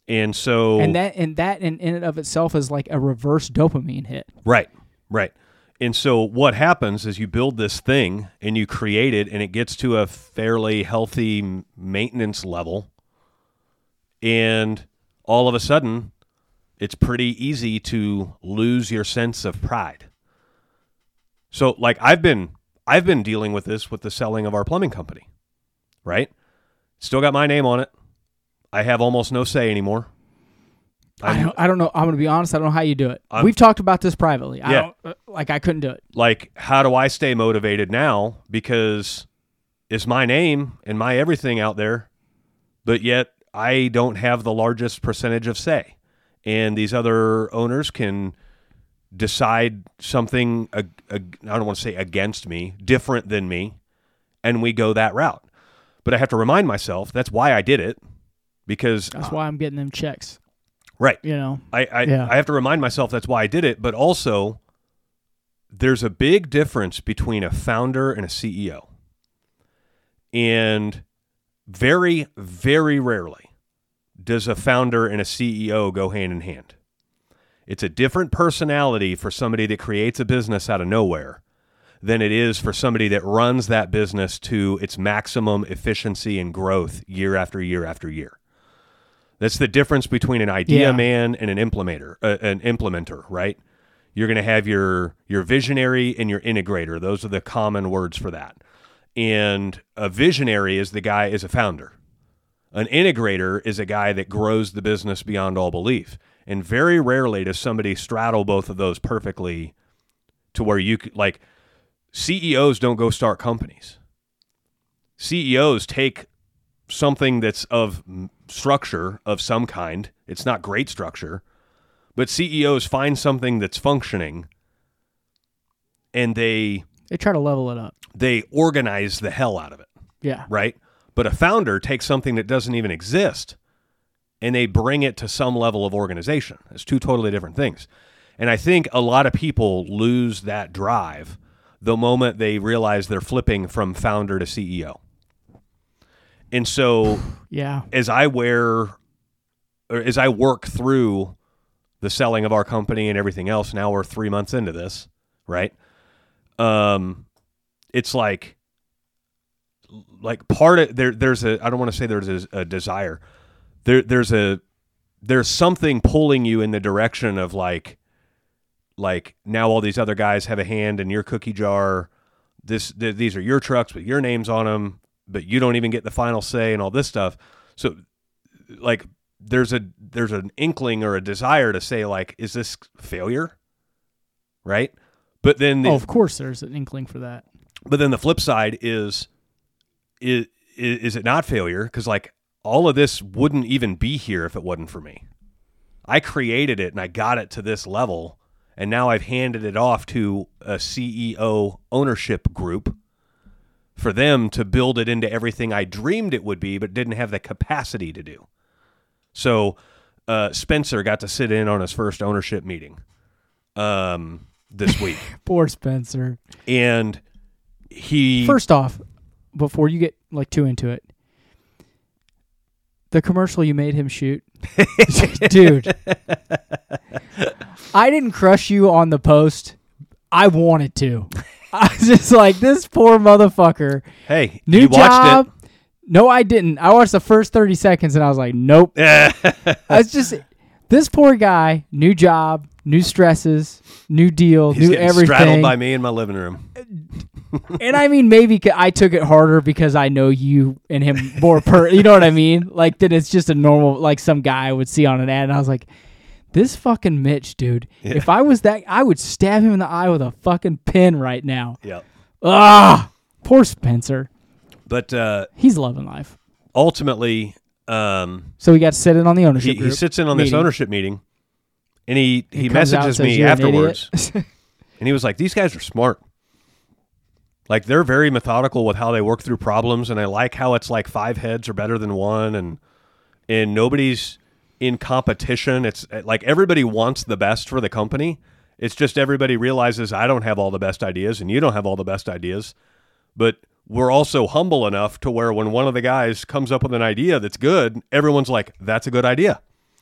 And so and that in and of itself is like a reverse dopamine hit. Right. And so what happens is you build this thing and you create it, and it gets to a fairly healthy maintenance level. And all of a sudden, it's pretty easy to lose your sense of pride. So like I've been dealing with this with the selling of our plumbing company, right? Still got my name on it. I have almost no say anymore. I don't know. I'm going to be honest. I don't know how you do it. We've talked about this privately. I couldn't do it. Like, how do I stay motivated now? Because it's my name and my everything out there, but yet I don't have the largest percentage of say. And these other owners can decide something, I don't want to say against me, different than me, and we go that route. But I have to remind myself that's why I did it, because that's why I'm getting them checks. Right. You know, I have to remind myself that's why I did it, but also there's a big difference between a founder and a CEO. And very, very rarely does a founder and a CEO go hand in hand. It's a different personality for somebody that creates a business out of nowhere than it is for somebody that runs that business to its maximum efficiency and growth year after year after year. That's the difference between an idea man and an implementer, right? You're going to have your visionary and your integrator. Those are the common words for that. And a visionary is a founder. An integrator is a guy that grows the business beyond all belief. And very rarely does somebody straddle both of those perfectly to where you could, like, CEOs don't go start companies. CEOs take something that's of structure of some kind. It's not great structure, but CEOs find something that's functioning and they try to level it up. They organize the hell out of it. Yeah. Right? But a founder takes something that doesn't even exist and they bring it to some level of organization. It's two totally different things. And I think a lot of people lose that drive the moment they realize they're flipping from founder to CEO. And so as I work through the selling of our company and everything else, now we're 3 months into this, right? It's like part of there's a, I don't want to say there's a desire. There's something pulling you in the direction of like now all these other guys have a hand in your cookie jar. These are your trucks with your names on them, but you don't even get the final say and all this stuff. So like there's an inkling or a desire to say like, is this failure? Right? But then of course there's an inkling for that. But then the flip side is it not failure? Because like all of this wouldn't even be here if it wasn't for me. I created it and I got it to this level, and now I've handed it off to a CEO ownership group for them to build it into everything I dreamed it would be, but didn't have the capacity to do. So Spencer got to sit in on his first ownership meeting this week. Poor Spencer. And he... First off, before you get like too into it, the commercial you made him shoot, dude, I didn't crush you on the post. I wanted to. I was just like, this poor motherfucker. Hey, new you job. Watched it? No, I didn't. I watched the first 30 seconds and I was like, nope. I was just, this poor guy, new job, new stresses, new deal, He's new everything. Straddled by me in my living room. And I mean, maybe I took it harder because I know you and him more you know what I mean? Like that it's just a normal, like some guy I would see on an ad. And I was like, this fucking Mitch, dude. Yeah. If I was that, I would stab him in the eye with a fucking pin right now. Yep. Ah, poor Spencer. But he's loving life. Ultimately, so we got to sit in on the ownership group he sits in on this ownership meeting, and he messages me You're afterwards, and he was like, "These guys are smart. Like they're very methodical with how they work through problems, and I like how it's like 5 heads are better than one, and nobody's in competition. It's like everybody wants the best for the company. It's just everybody realizes I don't have all the best ideas, and you don't have all the best ideas, but we're also humble enough to where when one of the guys comes up with an idea that's good, everyone's like, that's a good idea.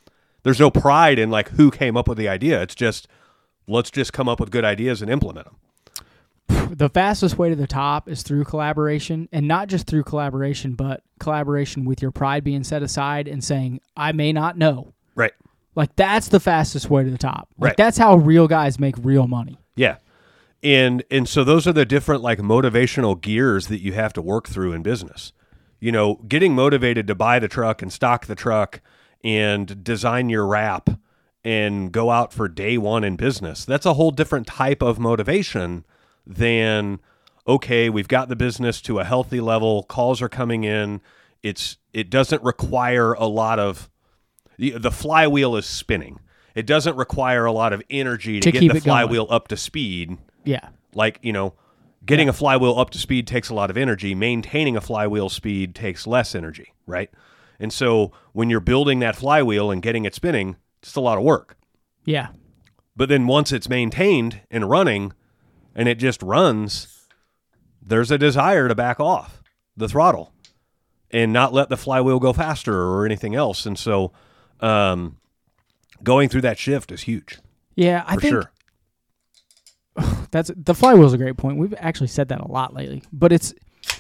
There's no pride in like who came up with the idea. It's just, let's just come up with good ideas and implement them. The fastest way to the top is through collaboration, and not just through collaboration, but collaboration with your pride being set aside and saying, I may not know. Right. Like, that's the fastest way to the top. Like, Right. that's how real guys make real money. Yeah. And so those are the different like motivational gears that you have to work through in business. You know, getting motivated to buy the truck and stock the truck and design your wrap and go out for day one in business. That's a whole different type of motivation than, okay, we've got the business to a healthy level, calls are coming in. It doesn't require a lot of, the flywheel is spinning. It doesn't require a lot of energy to get keep the it going. flywheel up to speed. Yeah. Like, you know, getting a flywheel up to speed takes a lot of energy. Maintaining a flywheel speed takes less energy, right? And so when you're building that flywheel and getting it spinning, it's just a lot of work. Yeah. But then once it's maintained and running and it just runs, there's a desire to back off the throttle and not let the flywheel go faster or anything else. And so going through that shift is huge. Yeah, I for think sure. that's the flywheel's a great point. We've actually said that a lot lately, but it's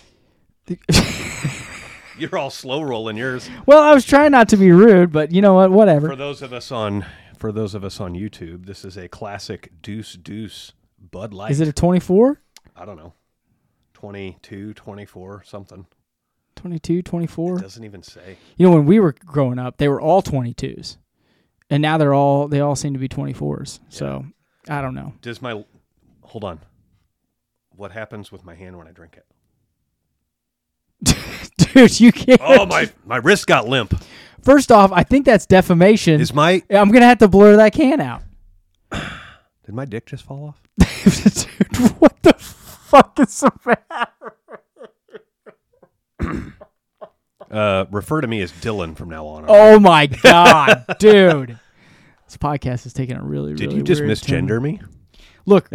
You're all slow rolling yours. well, I was trying not to be rude, but you know what? Whatever. For those of us on YouTube, this is a classic Deuce Bud Light. Is it a 24? I don't know. 22, 24, something. 22, 24? It doesn't even say. You know, when we were growing up, they were all 22s. And now they all seem to be 24s. So, I don't know. Hold on. What happens with my hand when I drink it? Dude, you can't. Oh, my wrist got limp. First off, I think that's defamation. Is my I'm going to have to blur that can out. Did my dick just fall off? Dude, what the fuck is the matter? Refer to me as Dylan from now on. Oh my God, dude. This podcast is taking a really, Did really you just weird misgender turn. me? Look,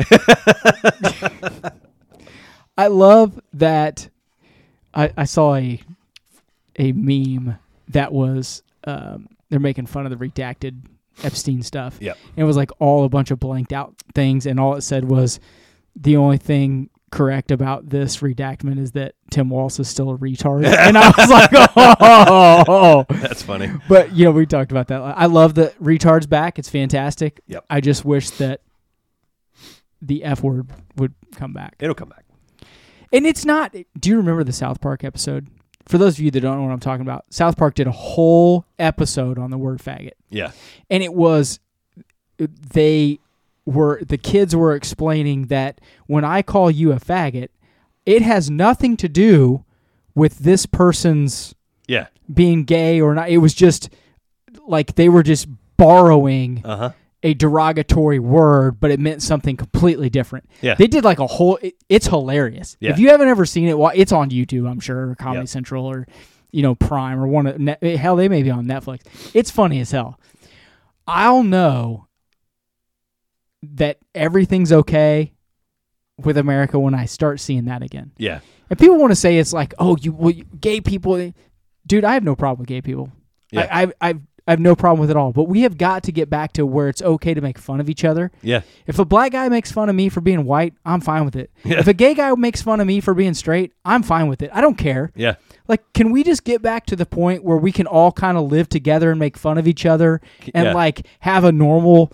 I love that I saw a meme that was they're making fun of the redacted Epstein stuff. Yep. And it was like all a bunch of blanked out things, and all it said was the only thing correct about this redactment is that Tim Walsh is still a retard. And I was like, oh. That's funny. But, you know, we talked about that. I love that retard's back. It's fantastic. Yep. I just wish that the F word would come back. It'll come back. And it's not. Do you remember the South Park episode? For those of you that don't know what I'm talking about, South Park did a whole episode on the word faggot. Yeah. And it was, the kids were explaining that when I call you a faggot, it has nothing to do with this person's Yeah. being gay or not. It was just like they were just borrowing a derogatory word, but it meant something completely different. Yeah. They did like a whole, it's hilarious. Yeah. If you haven't ever seen it, well, it's on YouTube, I'm sure, or Comedy Yep. Central, or, you know, Prime, or one of, hell, they may be on Netflix. It's funny as hell. I'll know that everything's okay with America when I start seeing that again. Yeah. And people want to say it's like, oh, gay people. Dude, I have no problem with gay people. Yeah. I have no problem with it all. But we have got to get back to where it's okay to make fun of each other. Yeah. If a black guy makes fun of me for being white, I'm fine with it. Yeah. If a gay guy makes fun of me for being straight, I'm fine with it. I don't care. Yeah. Like, can we just get back to the point where we can all kind of live together and make fun of each other and Yeah. like have a normal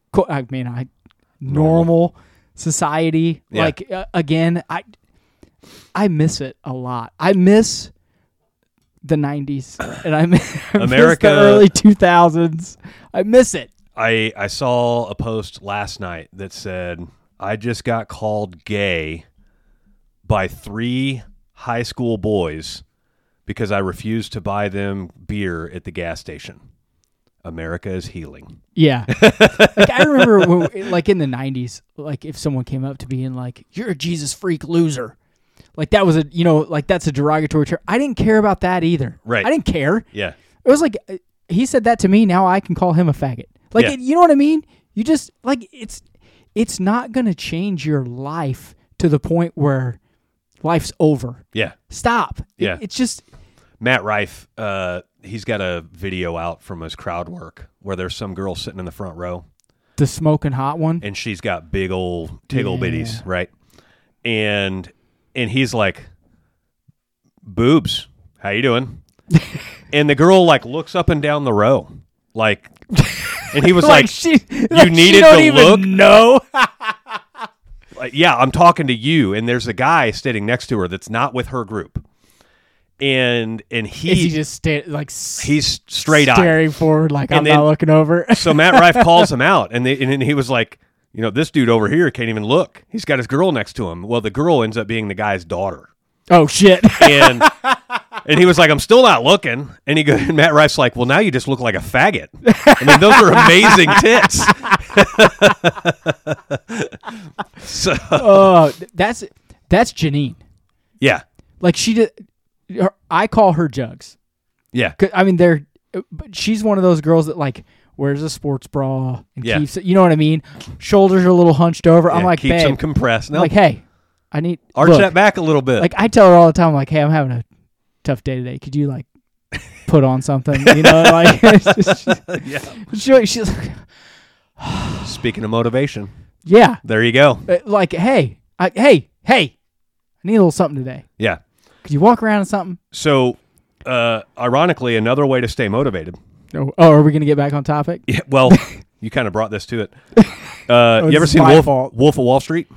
society? Yeah. Like, again, I miss it a lot. I miss the 90s and I miss America- the early 2000s. I miss it. I saw a post last night that said, I just got called gay by 3 high school boys because I refused to buy them beer at the gas station. America is healing. Yeah. Like, I remember when, like in the 90s, like if someone came up to me and like, you're a Jesus freak loser. Like that was that's a derogatory term. I didn't care about that either. Right. I didn't care. Yeah. It was like, he said that to me. Now I can call him a faggot. Like, Yeah. you know what I mean? You just like, it's not going to change your life to the point where life's over. Yeah. Stop. Yeah. It's just, Matt Rife, he's got a video out from his crowd work where there's some girl sitting in the front row. The smoking hot one? And she's got big old tiggle bitties, right? And he's like, boobs, how you doing? And the girl like looks up and down the row. Like, and he was like you needed don't to even look? know. Like, yeah, I'm talking to you. And there's a guy sitting next to her that's not with her group. And Is he just he's straight eyed staring forward like I'm not looking over? So Matt Rife calls him out, and he was like, this dude over here can't even look. He's got his girl next to him. Well, the girl ends up being the guy's daughter. Oh shit! And he was like, I'm still not looking. And and Matt Rife's like, well, now you just look like a faggot. I mean, those are amazing tits. So, that's Janine. Yeah. Like she did. I call her Jugs. Yeah. I mean, but she's one of those girls that like wears a sports bra and keeps it. You know what I mean? Shoulders are a little hunched over. I'm like, keeps babe, them compressed. No. I'm like, hey, I need arch that back a little bit. Like I tell her all the time, like, hey, I'm having a tough day today. Could you like put on something? You know, like she's like, speaking of motivation. Yeah. There you go. Like, hey, I need a little something today. Yeah. Could you walk around in something? So, ironically, another way to stay motivated. Oh, are we going to get back on topic? Yeah, well, you kind of brought this to it. You ever seen Wolf of Wall Street?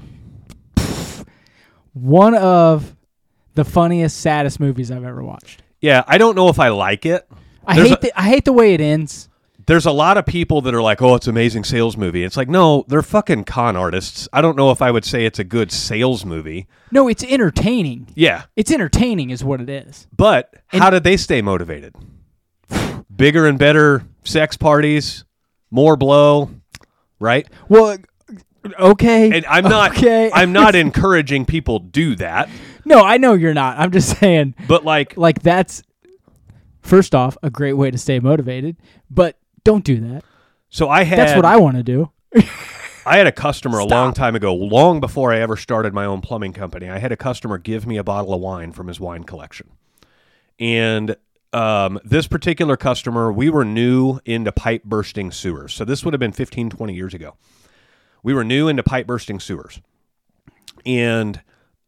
One of the funniest, saddest movies I've ever watched. Yeah, I don't know if I like it. I hate the way it ends. There's a lot of people that are like, oh, it's an amazing sales movie. It's like, no, they're fucking con artists. I don't know if I would say it's a good sales movie. No, it's entertaining. Yeah. It's entertaining is what it is. But how did they stay motivated? Bigger and better sex parties, more blow, right? Well, okay. And I'm not encouraging people do that. No, I know you're not. I'm just saying. But like that's, first off, a great way to stay motivated, but don't do that. So that's what I want to do. I had a customer a long time ago, long before I ever started my own plumbing company. I had a customer give me a bottle of wine from his wine collection. And this particular customer, we were new into pipe bursting sewers. So this would have been 15, 20 years ago. We were new into pipe bursting sewers. And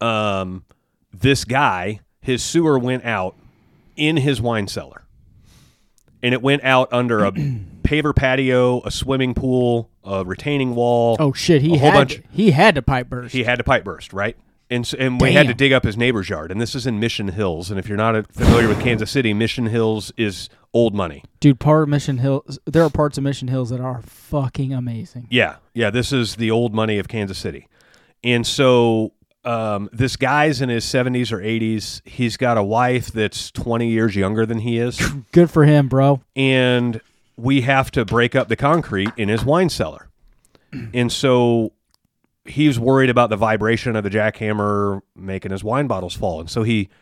this guy, his sewer went out in his wine cellar. And it went out under a paver patio, a swimming pool, a retaining wall. Oh shit! He had to pipe burst. He had to pipe burst, right? And we had to dig up his neighbor's yard. And this is in Mission Hills. And if you're not familiar with Kansas City, Mission Hills is old money. Dude, Mission Hills. There are parts of Mission Hills that are fucking amazing. Yeah. This is the old money of Kansas City. And so this guy's in his 70s or 80s. He's got a wife that's 20 years younger than he is. Good for him, bro. And we have to break up the concrete in his wine cellar. And so he's worried about the vibration of the jackhammer making his wine bottles fall. And so he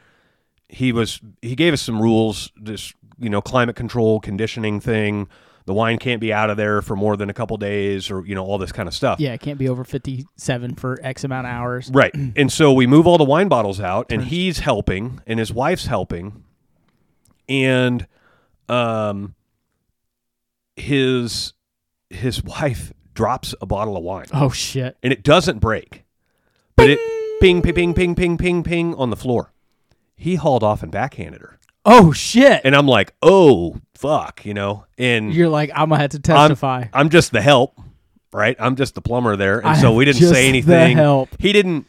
gave us some rules, this, climate control, conditioning thing. The wine can't be out of there for more than a couple days or, all this kind of stuff. Yeah, it can't be over 57 for X amount of hours. Right. And so we move all the wine bottles out, and he's helping, and his wife's helping. And his wife drops a bottle of wine. Oh, shit. And it doesn't break. But it ping, ping, ping, ping, ping, ping, ping on the floor. He hauled off and backhanded her. Oh, shit. And I'm like, oh, fuck, And you're like, I'm going to have to testify. I'm just the help, right? I'm just the plumber there. And so we didn't say anything. The help. He didn't,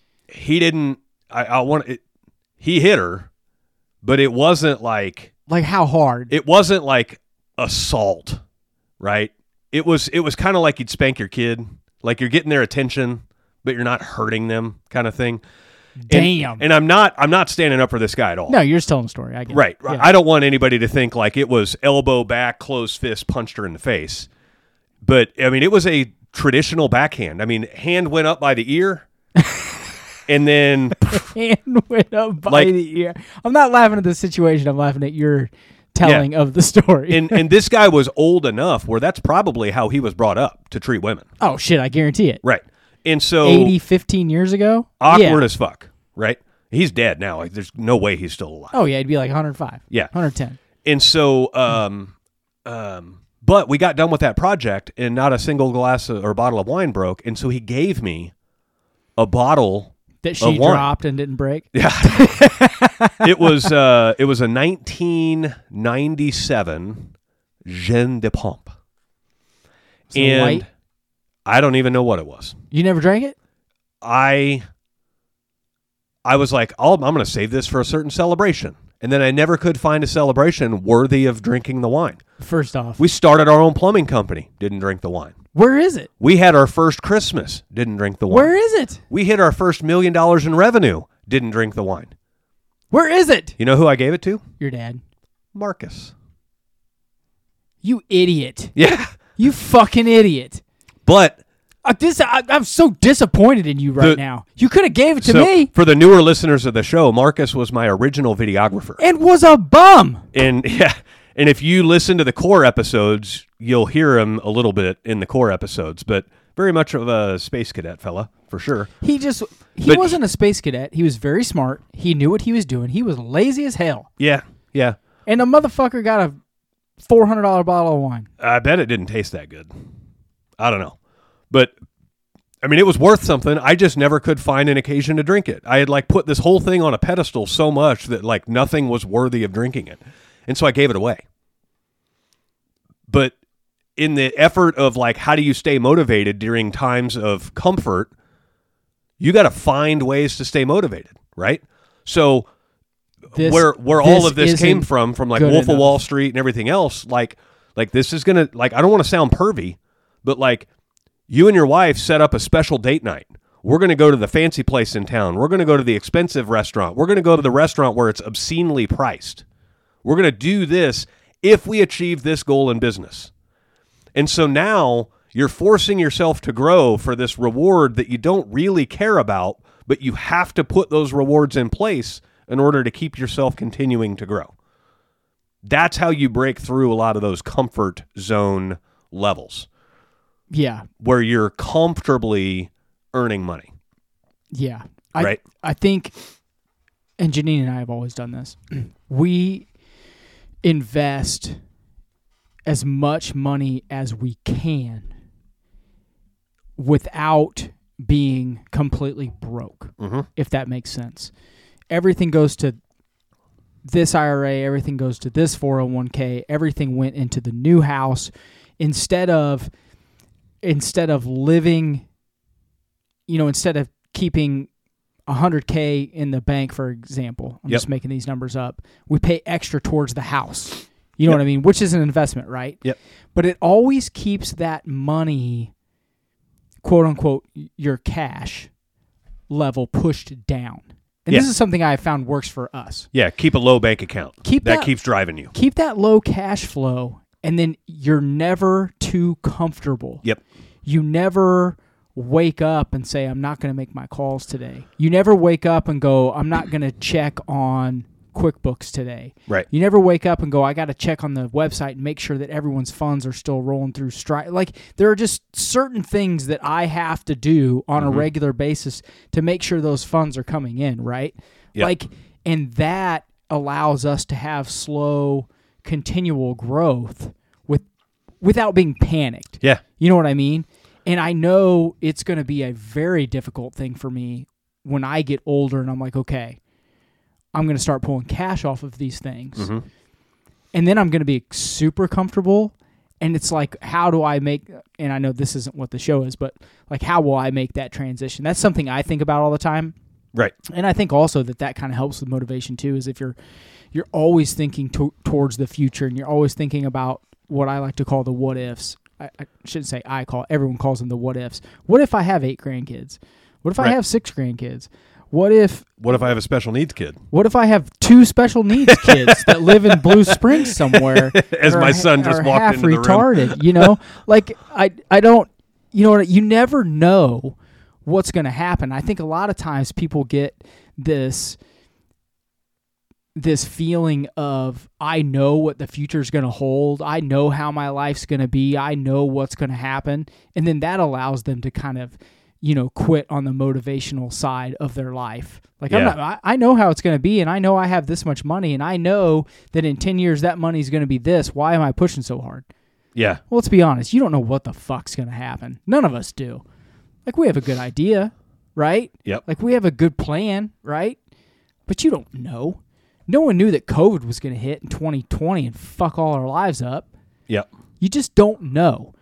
he hit her, but it wasn't like. Like how hard? It wasn't like assault, right? It was kind of like you'd spank your kid. Like you're getting their attention, but you're not hurting them kind of thing. Damn. And I'm not standing up for this guy at all. No, you're just telling the story. I get right. It. Yeah. I don't want anybody to think like it was elbow back, closed fist, punched her in the face. But, I mean, it was a traditional backhand. I mean, hand went up by the ear, and then... hand went up by the ear. I'm not laughing at the situation. I'm laughing at your telling of the story. and this guy was old enough where that's probably how he was brought up to treat women. Oh, shit, I guarantee it. Right. And so 15 years ago? Awkward as fuck, right? He's dead now. Like, there's no way he's still alive. Oh yeah, it'd be like 105. Yeah. 110. And so, but we got done with that project, and not a single glass or bottle of wine broke. And so he gave me a bottle that she dropped and didn't break. Yeah, it was a 1997 Jeune de Pompe, and white? I don't even know what it was. You never drank it? I was like, I'm going to save this for a certain celebration. And then I never could find a celebration worthy of drinking the wine. First off, We started our own plumbing company, didn't drink the wine. where is it? We had our first Christmas, didn't drink the wine. Where is it? We hit our first $1 million in revenue, didn't drink the wine. Where is it? You know who I gave it to? Your dad. Marcus. You idiot. Yeah. You fucking idiot. But I'm so disappointed in you right now. You could have gave it to so me. For the newer listeners of the show, Marcus was my original videographer. And was a bum. And yeah, and if you listen to the core episodes, you'll hear him a little bit in the core episodes, but very much of a space cadet fella, for sure. He wasn't a space cadet. He was very smart. He knew what he was doing. He was lazy as hell. Yeah, yeah. And the motherfucker got a $400 bottle of wine. I bet it didn't taste that good. I don't know. But, I mean, it was worth something. I just never could find an occasion to drink it. I had, like, put this whole thing on a pedestal so much that, like, nothing was worthy of drinking it. And so I gave it away. But in the effort of, like, how do you stay motivated during times of comfort, you got to find ways to stay motivated, right? So where all of this came from like Wolf of Wall Street and everything else, like this is going to, like, I don't want to sound pervy, but, like, you and your wife set up a special date night. We're going to go to the fancy place in town. We're going to go to the expensive restaurant. We're going to go to the restaurant where it's obscenely priced. We're going to do this if we achieve this goal in business. And so now you're forcing yourself to grow for this reward that you don't really care about, but you have to put those rewards in place in order to keep yourself continuing to grow. That's how you break through a lot of those comfort zone levels. Yeah. Where you're comfortably earning money. Yeah. Right? I think, and Janine and I have always done this, we invest as much money as we can without being completely broke, if that makes sense. Everything goes to this IRA, everything goes to this 401k, everything went into the new house instead of living, instead of keeping $100K in the bank, for example, I'm just making these numbers up, we pay extra towards the house. You know what I mean? Which is an investment, right? Yep. But it always keeps that money, quote unquote, your cash level pushed down. And this is something I have found works for us. Yeah, keep a low bank account. That keeps driving you. Keep that low cash flow, and then you're never too comfortable. Yep. You never wake up and say, I'm not going to make my calls today. You never wake up and go, I'm not going to check on QuickBooks today. Right. You never wake up and go, I got to check on the website and make sure that everyone's funds are still rolling through Stripe. Like, there are just certain things that I have to do on a regular basis to make sure those funds are coming in, right? Yep. Like, and that allows us to have slow, continual growth without being panicked. Yeah. You know what I mean? And I know it's going to be a very difficult thing for me when I get older and I'm like, okay, I'm going to start pulling cash off of these things. Mm-hmm. And then I'm going to be super comfortable. And it's like, how do I make, and I know this isn't what the show is, but like, how will I make that transition? That's something I think about all the time. Right. And I think also that kind of helps with motivation too, is if you're always thinking towards the future and you're always thinking about what I like to call the what ifs. I shouldn't say everyone calls them the what ifs. What if I have 8 grandkids? What if I have 6 grandkids? What if I have a special needs kid? What if I have 2 special needs kids that live in Blue Springs somewhere? As my son just walked into the room. Retarded, Like, I don't, you never know what's going to happen. I think a lot of times people get this feeling of, I know what the future's going to hold. I know how my life's going to be. I know what's going to happen. And then that allows them to kind of quit on the motivational side of their life. Like Yeah. I know how it's going to be, and I know I have this much money, and I know that in 10 years that money's going to be this. Why am I pushing so hard? Yeah. Well, let's be honest. You don't know what the fuck's going to happen. None of us do. Like, we have a good idea, right? Yep. Like, we have a good plan, right? But you don't know. No one knew that COVID was going to hit in 2020 and fuck all our lives up. Yep. You just don't know.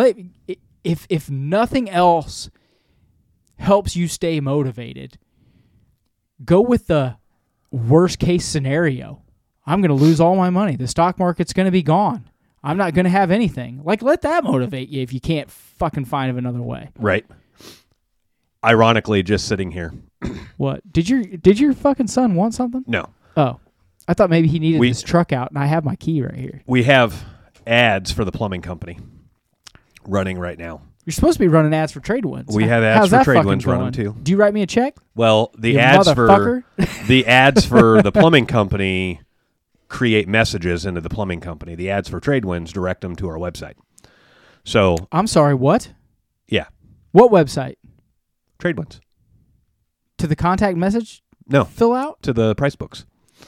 If nothing else helps you stay motivated, go with the worst case scenario. I'm going to lose all my money. The stock market's going to be gone. I'm not going to have anything. Like, let that motivate you if you can't fucking find another way. Right. Ironically, just sitting here. What? Did your fucking son want something? No. Oh. I thought maybe he needed his truck out, and I have my key right here. We have ads for the plumbing company running right now. You're supposed to be running ads for TradeWinds. We have ads How's for that fucking TradeWinds running going? too. Do you write me a check? Well, the You ads motherfucker. for the plumbing company create messages into the plumbing company. The ads for TradeWinds direct them to our website. So, I'm sorry, what? yeah, What website? TradeWinds. To the contact message No, fill out? to the price books.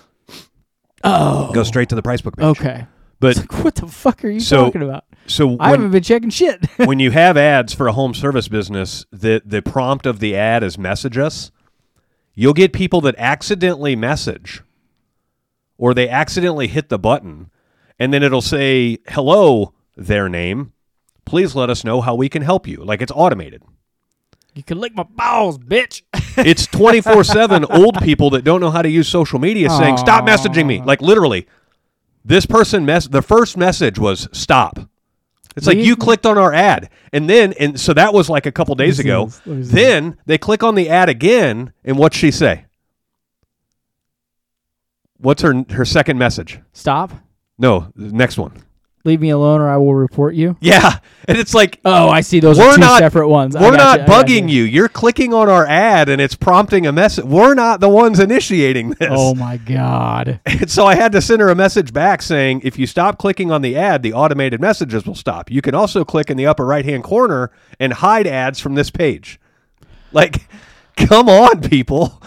Oh. Go straight to the price book page. Okay. But It's like, what the fuck are you So- talking about? so I haven't been checking shit. when you have ads for a home service business, the prompt of the ad is message us. You'll get people that accidentally message or they accidentally hit the button and then it'll say, hello, their name. Please let us know how we can help you. Like, it's automated. You can lick my balls, bitch. It's 24/7 old people that don't know how to use social media saying, stop messaging me. Like, literally, this person, the first message was stop. It's like, you clicked on our ad. And so that was like a couple days ago. Then they click on the ad again, and what's she say? What's her second message? Stop. No, the next one. Leave me alone or I will report you. Yeah. And it's like, Oh, I see. Those are two separate ones. We're not bugging you. You're clicking on our ad, and it's prompting a message. We're not the ones initiating this. Oh, my God. And so I had to send her a message back saying, if you stop clicking on the ad, the automated messages will stop. You can also click in the upper right-hand corner and hide ads from this page. Like, come on, people.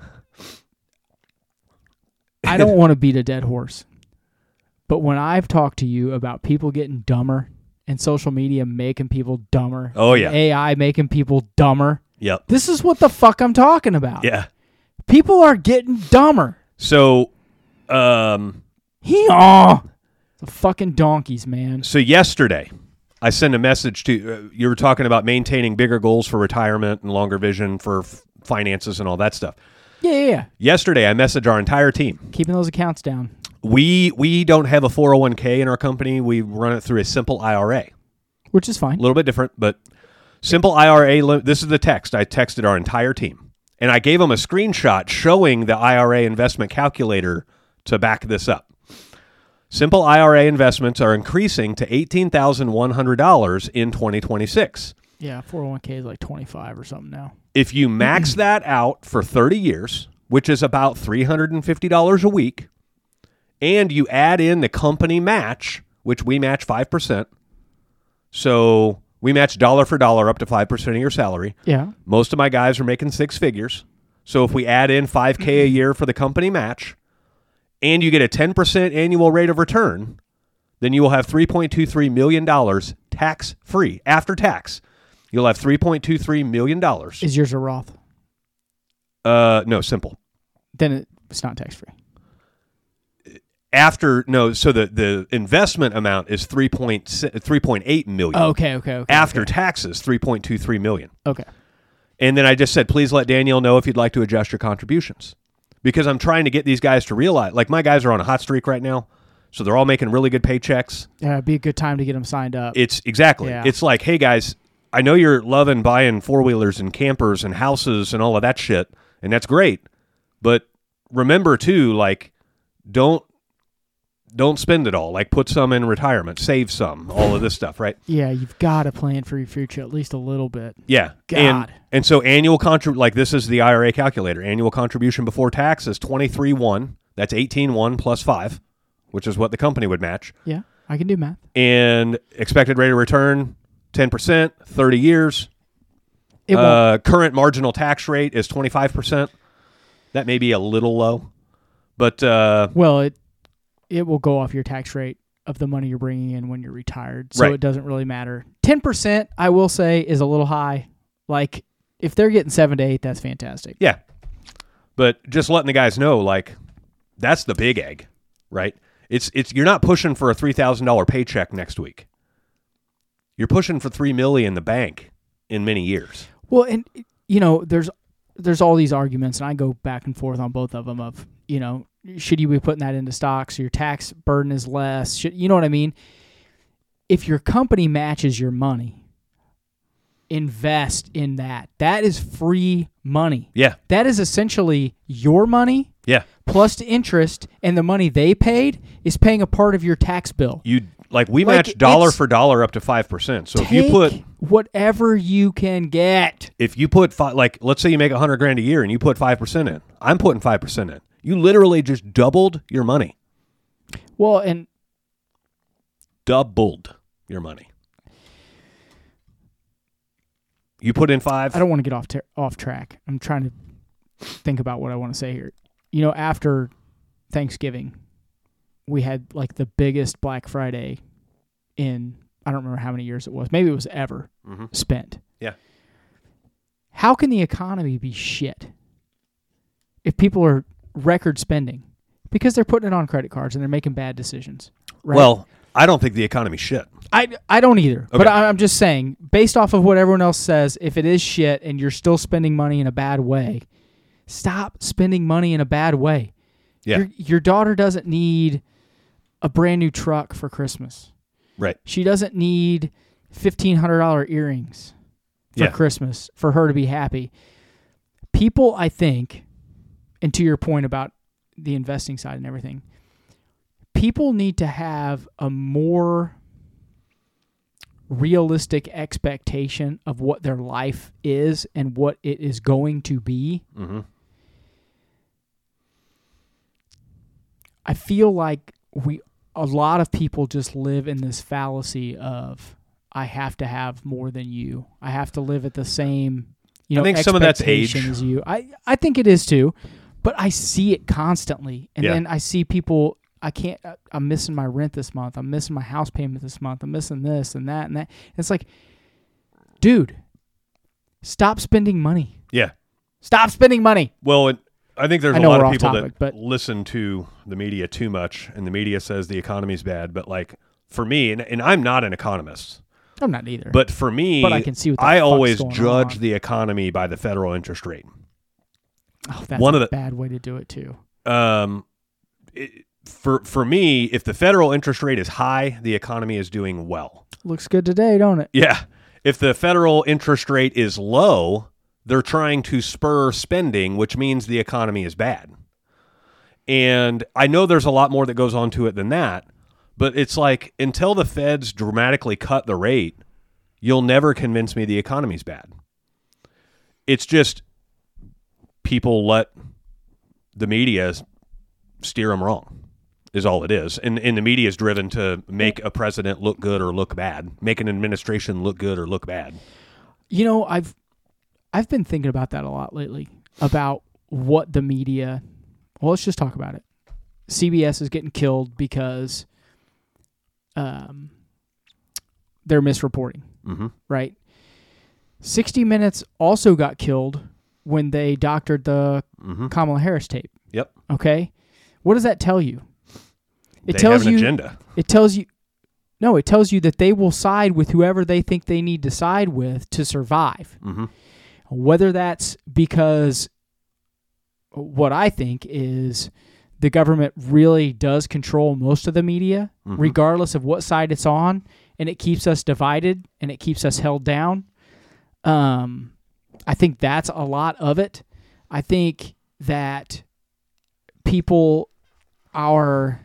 I don't want to beat a dead horse. But when I've talked to you about people getting dumber and social media making people dumber, Oh, yeah. AI making people dumber, Yep. this is what the fuck I'm talking about. Yeah. People are getting dumber. So, The fucking donkeys, man. so yesterday, I sent a message to you were talking about maintaining bigger goals for retirement and longer vision for finances and all that stuff. Yeah. Yesterday, I messaged our entire team. Keeping those accounts down. We don't have a 401k in our company. We run it through a simple IRA. Which is fine. A little bit different, but simple IRA. This is the text. I texted our entire team, and I gave them a screenshot showing the IRA investment calculator to back this up. Simple IRA investments are increasing to $18,100 in 2026. Yeah, 401k is like 25 or something now. If you max that out for 30 years, which is about $350 a week, and you add in the company match, which we match 5%, so we match dollar for dollar up to 5% of your salary. Yeah. Most of my guys are making six figures. So if we add in $5,000 a year for the company match, and you get a 10% annual rate of return, then you will have $3.23 million tax-free. After tax, you'll have $3.23 million. Is yours a Roth? No, simple. Then it's not tax-free. So the investment amount is 3.8 million. Okay. After taxes, 3.23 million. Okay. And then I just said, please let Danielle know if you'd like to adjust your contributions. Because I'm trying to get these guys to realize, like, my guys are on a hot streak right now, so they're all making really good paychecks. Yeah, it'd be a good time to get them signed up. It's exactly. Yeah. It's like, hey guys, I know you're loving buying four-wheelers and campers and houses and all of that shit, and that's great. But remember too, like, don't spend it all. Like, put some in retirement, save some, all of this stuff, right? Yeah, you've got to plan for your future at least a little bit. Yeah. God. And so annual like this is the IRA calculator. Annual contribution before tax is 23.1. That's 18.1 plus 5, which is what the company would match. Yeah, I can do math. And expected rate of return, 10%, 30 years, It won't. Current marginal tax rate is 25%. That may be a little low, but Well, it will go off your tax rate of the money you're bringing in when you're retired, so Right. it doesn't really matter. 10%, I will say, is a little high. Like, if they're getting 7 to 8, that's fantastic. yeah. But just letting the guys know, like, that's the big egg, right? It's you're not pushing for a $3,000 paycheck next week. You're pushing for $3 million in the bank in many years. Well, and you know, there's all these arguments, and I go back and forth on both of them. Of, you know, should you be putting that into stocks? So your tax burden is less. You know what I mean? If your company matches your money, invest in that. That is free money. Yeah. That is essentially your money Yeah. plus the interest, and the money they paid is paying a part of your tax bill. We Like, match dollar it's- for dollar up to 5%. So Take if you put whatever you can get. like, let's say you make $100,000 a year and you put 5% in, I'm putting 5% in. You literally just doubled your money. Well, and Doubled your money. You put in 5. I don't want to get off track. I'm trying to think about what I want to say here. You know, after Thanksgiving, we had like the biggest Black Friday in, I don't remember how many years it was. Maybe it was ever spent. Yeah. How can the economy be shit if people are record spending? Because they're putting it on credit cards and they're making bad decisions. Right? Well, I don't think the economy's shit. I don't either. Okay. But I'm just saying, based off of what everyone else says, if it is shit and you're still spending money in a bad way, stop spending money in a bad way. Yeah. Your daughter doesn't need a brand new truck for Christmas. Right. She doesn't need $1,500 earrings for Yeah. Christmas for her to be happy. People, I think, and to your point about the investing side and everything, people need to have a more realistic expectation of what their life is and what it is going to be. Mm-hmm. I feel like a lot of people just live in this fallacy of, I have to have more than you. I have to live at the same, I think some of that's age. expectation as you. I think it is too, but I see it constantly. And Yeah. then I see people, I'm missing my rent this month. I'm missing my house payment this month. I'm missing this and that and that. It's like, dude, stop spending money. Yeah. Stop spending money. Well, I think there's I a know lot we're of off people topic, that but- listen to the media too much, and the media says the economy's bad. But like for me, and I'm not an economist, I'm not either. but for me, But I can see what the I fuck's always going judge on. the economy by the federal interest rate. Oh, that's one a of the- bad way to do it too. For me, if the federal interest rate is high, the economy is doing well. Looks good today, don't it? Yeah. If the federal interest rate is low, they're trying to spur spending, which means the economy is bad. And I know there's a lot more that goes on to it than that, but it's like until the feds dramatically cut the rate, you'll never convince me the economy's bad. It's just people let the media steer them wrong. Is all it is. And the media is driven to make a president look good or look bad, make an administration look good or look bad. You know, I've been thinking about that a lot lately, about what the media, well, let's just talk about it. CBS is getting killed because they're misreporting, right? 60 Minutes also got killed when they doctored the Kamala Harris tape. Yep. Okay? What does that tell you? They have an agenda. It tells you that they will side with whoever they think they need to side with to survive. Mm-hmm. Whether that's because what I think is the government really does control most of the media, regardless of what side it's on, and it keeps us divided and it keeps us held down. I think that's a lot of it. I think that people are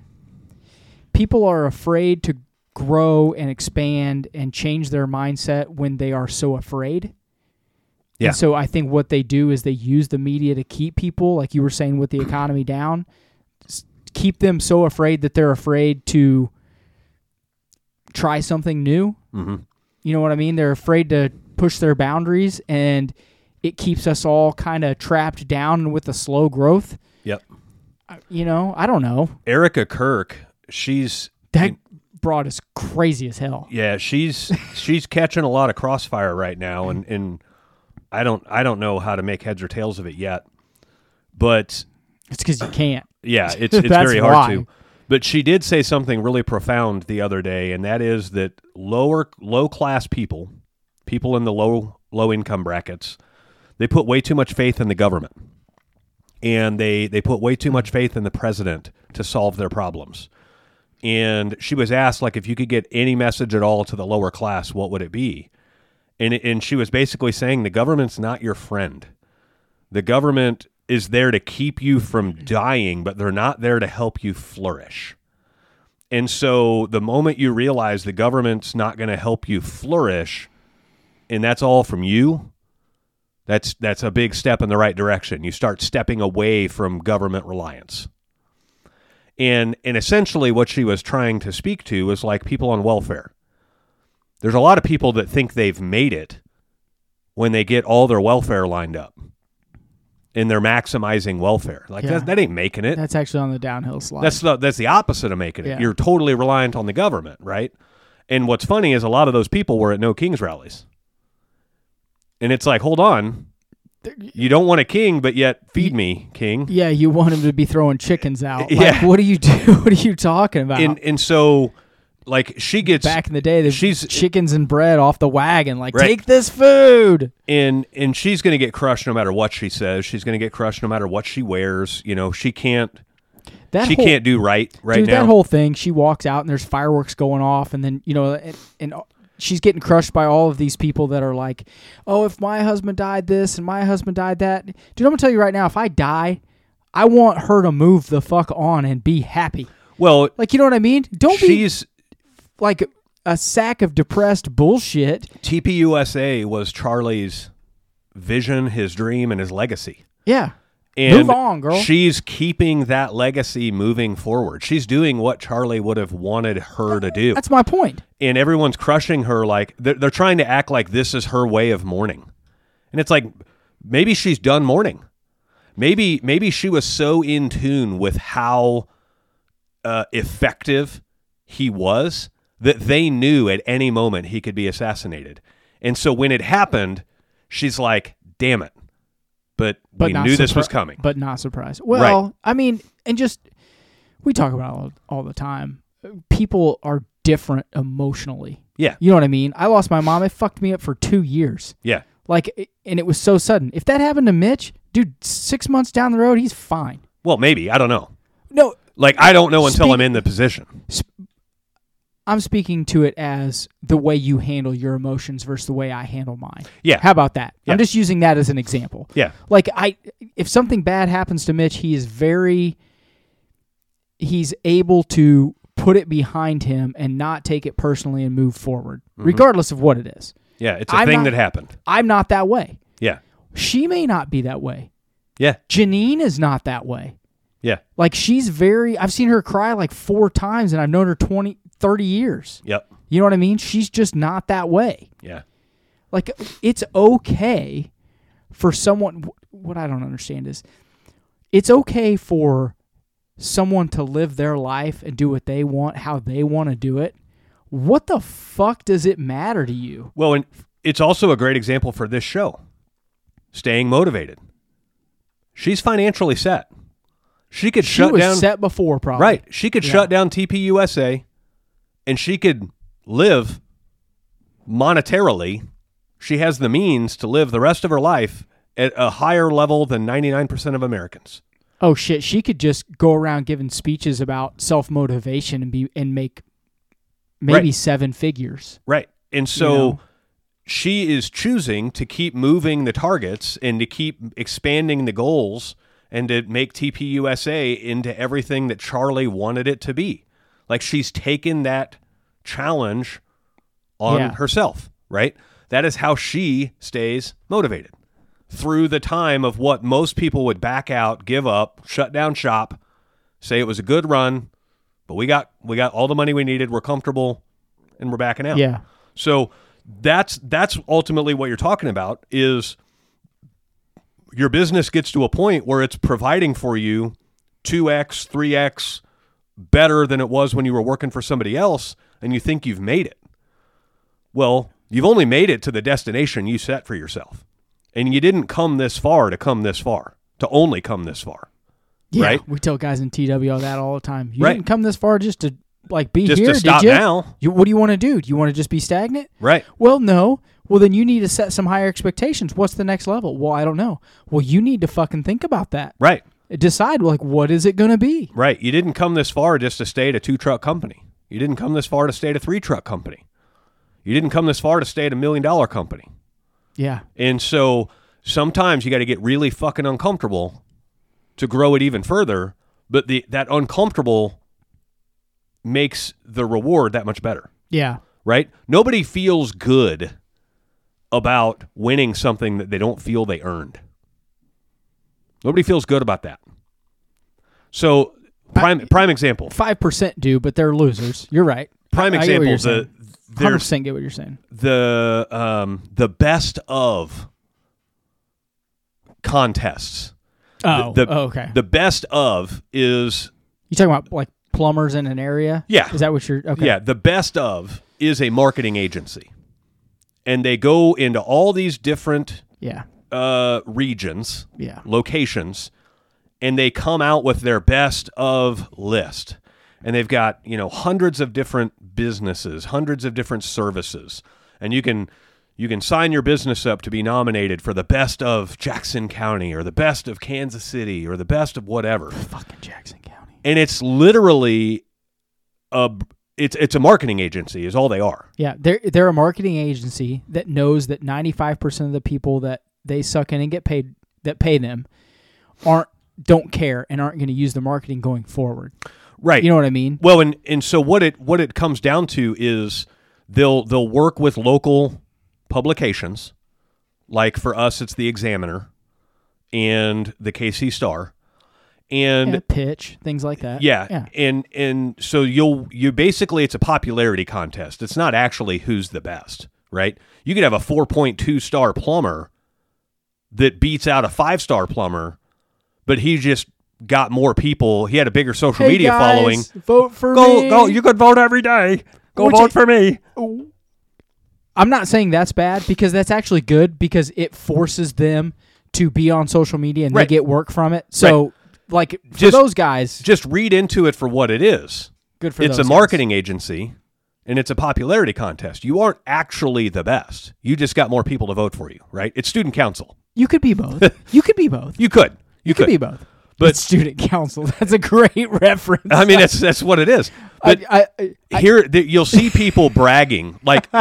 afraid to grow and expand and change their mindset when they are so afraid. Yeah. And so I think what they do is they use the media to keep people, like you were saying, with the economy down, keep them so afraid that they're afraid to try something new. Mm-hmm. You know what I mean? They're afraid to push their boundaries, and it keeps us all kind of trapped down with the slow growth. Yep. You know, I don't know. Erica Kirk, That broad is crazy as hell. Yeah, she's catching a lot of crossfire right now, and I don't know how to make heads or tails of it yet. But it's because you can't. Yeah, it's very hard to. But she did say something really profound the other day, and that is that low class people in the low income brackets, they put way too much faith in the government, and they put way too much faith in the president to solve their problems. And she was asked, like, if you could get any message at all to the lower class, what would it be? And she was basically saying the government's not your friend. The government is there to keep you from dying, but they're not there to help you flourish. And so the moment you realize the government's not going to help you flourish, and that's all from you, that's a big step in the right direction. You start stepping away from government reliance. And essentially what she was trying to speak to was like people on welfare. There's a lot of people that think they've made it when they get all their welfare lined up and they're maximizing welfare. Like that ain't making it. That's actually on the downhill slide. That's the opposite of making it. Yeah. You're totally reliant on the government, right? And what's funny is a lot of those people were at No Kings rallies. And it's like, hold on. You don't want a king, but yet feed me, king. Yeah, you want him to be throwing chickens out. Like, yeah. What do you do? What are you talking about? And so, like, she gets... Back in the day, she's chickens and bread off the wagon. Like, right. Take this food. And she's going to get crushed no matter what she says. She's going to get crushed no matter what she wears. You know, she can't... can't do right dude, now. That whole thing, she walks out and there's fireworks going off, and then, you know, and she's getting crushed by all of these people that are like, oh, if my husband died this and my husband died that. Dude, I'm going to tell you right now, if I die, I want her to move the fuck on and be happy. Well, like, you know what I mean? She's like a sack of depressed bullshit. TPUSA was Charlie's vision, his dream, and his legacy. Yeah. And move on, girl. She's keeping that legacy moving forward. She's doing what Charlie would have wanted her to do. That's my point. And everyone's crushing her like they're trying to act like this is her way of mourning. And it's like maybe she's done mourning. Maybe she was so in tune with how effective he was that they knew at any moment he could be assassinated. And so when it happened, she's like, damn it. But we knew this was coming. But not surprised. Well, right. I mean, and just, we talk about it all the time. People are different emotionally. Yeah. You know what I mean? I lost my mom. It fucked me up for 2 years. Yeah. Like, and it was so sudden. If that happened to Mitch, dude, 6 months down the road, he's fine. Well, maybe. I don't know. No. Like, I don't know until I'm in the position. I'm speaking to it as the way you handle your emotions versus the way I handle mine. Yeah. How about that? Yeah. I'm just using that as an example. Yeah. Like, if something bad happens to Mitch, he's able to put it behind him and not take it personally and move forward, regardless of what it is. Yeah, it's a thing that happened. I'm not that way. Yeah. She may not be that way. Yeah. Janine is not that way. Yeah. Like, I've seen her cry like 4 times, and I've known her 20, 30 years. Yep. You know what I mean? She's just not that way. Yeah. Like, it's okay for someone, what I don't understand is, it's okay for someone to live their life and do what they want, how they want to do it. What the fuck does it matter to you? Well, and it's also a great example for this show. Staying motivated. She's financially set. She could shut down. She was set before, probably. Right. She could shut down TPUSA, and she could live monetarily. She has the means to live the rest of her life at a higher level than 99% of Americans. Oh shit! She could just go around giving speeches about self-motivation and make maybe 7 figures. Right. And so she is choosing to keep moving the targets and to keep expanding the goals and to make TPUSA into everything that Charlie wanted it to be. Like, she's taken that challenge on herself, right? That is how she stays motivated. Through the time of what most people would back out, give up, shut down shop, say it was a good run, but we got all the money we needed, we're comfortable, and we're backing out. Yeah. So that's ultimately what you're talking about, is your business gets to a point where it's providing for you 2x, 3x better than it was when you were working for somebody else, and you think you've made it. Well, you've only made it to the destination you set for yourself. And you didn't come this far to come this far, to only come this far. Yeah, right? We tell guys in TWO that all the time. You Right. didn't come this far just to be Just here, to stop did you? now. What do you want to do? Do you want to just be stagnant? Right. Well, no. Well, then you need to set some higher expectations. What's the next level? Well, I don't know. Well, you need to fucking think about that. Right. Decide, what is it going to be? Right. You didn't come this far just to stay at a 2-truck company. You didn't come this far to stay at a 3-truck company. You didn't come this far to stay at $1 million company. Yeah. And so sometimes you got to get really fucking uncomfortable to grow it even further, but that uncomfortable makes the reward that much better. Yeah. Right? Nobody feels good about winning something that they don't feel they earned. Nobody feels good about that. So, prime example. 5% do, but they're losers. You're right. Prime I get what example. you're saying. 100% get what you're saying. The best of contests. Okay. The best of is... You talking about plumbers in an area? Yeah. Is that what you're... Okay. Yeah, the best of is a marketing agency. And they go into all these different regions, locations, and they come out with their best of list. And they've got, hundreds of different businesses, hundreds of different services. And you can sign your business up to be nominated for the best of Jackson County or the best of Kansas City or the best of whatever. Fucking Jackson County. And it's literally it's a marketing agency is all they are. Yeah, they're a marketing agency that knows that 95% of the people that they suck in and get paid, that pay them, don't care and aren't going to use the marketing going forward. Right. You know what I mean? Well, and so what it comes down to is they'll work with local publications, like for us it's the Examiner and the KC Star. And pitch, things like that. Yeah. And so you basically, it's a popularity contest. It's not actually who's the best, right? You could have a 4.2 star plumber that beats out a 5-star plumber, but he just got more people. He had a bigger social media following. Vote for me. Go. You could vote every day. Vote for me. I'm not saying that's bad, because that's actually good, because it forces them to be on social media and they get work from it. So for those guys, just read into it for what it is. Good for it's those a marketing agency, and it's a popularity contest. You aren't actually the best. You just got more people to vote for you, right? It's student council. You could be both. You could be both. You could be both. But it's student council. That's a great reference. I mean, that's what it is. But you'll see people bragging,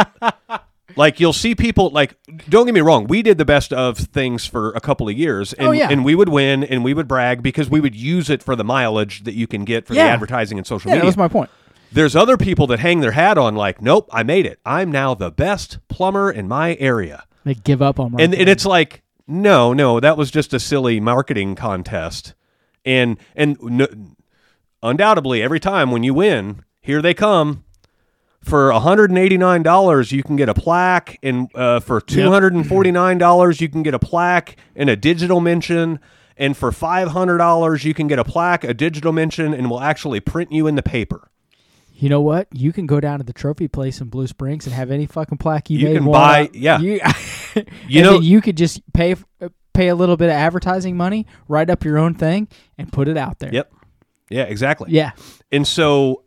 like you'll see people, don't get me wrong, we did the best of things for a couple of years, and, and we would win and we would brag because we would use it for the mileage that you can get for the advertising and social media. That was my point. There's other people that hang their hat on nope, I made it. I'm now the best plumber in my area. They give up on marketing. And it's like, no, that was just a silly marketing contest. And undoubtedly, every time when you win, here they come. For $189, you can get a plaque, and for $249, you can get a plaque and a digital mention, and for $500, you can get a plaque, a digital mention, and we'll actually print you in the paper. You know what? You can go down to the trophy place in Blue Springs and have any fucking plaque you made. You can buy, then you could just pay a little bit of advertising money, write up your own thing, and put it out there. Yep. Yeah, exactly. Yeah. And so,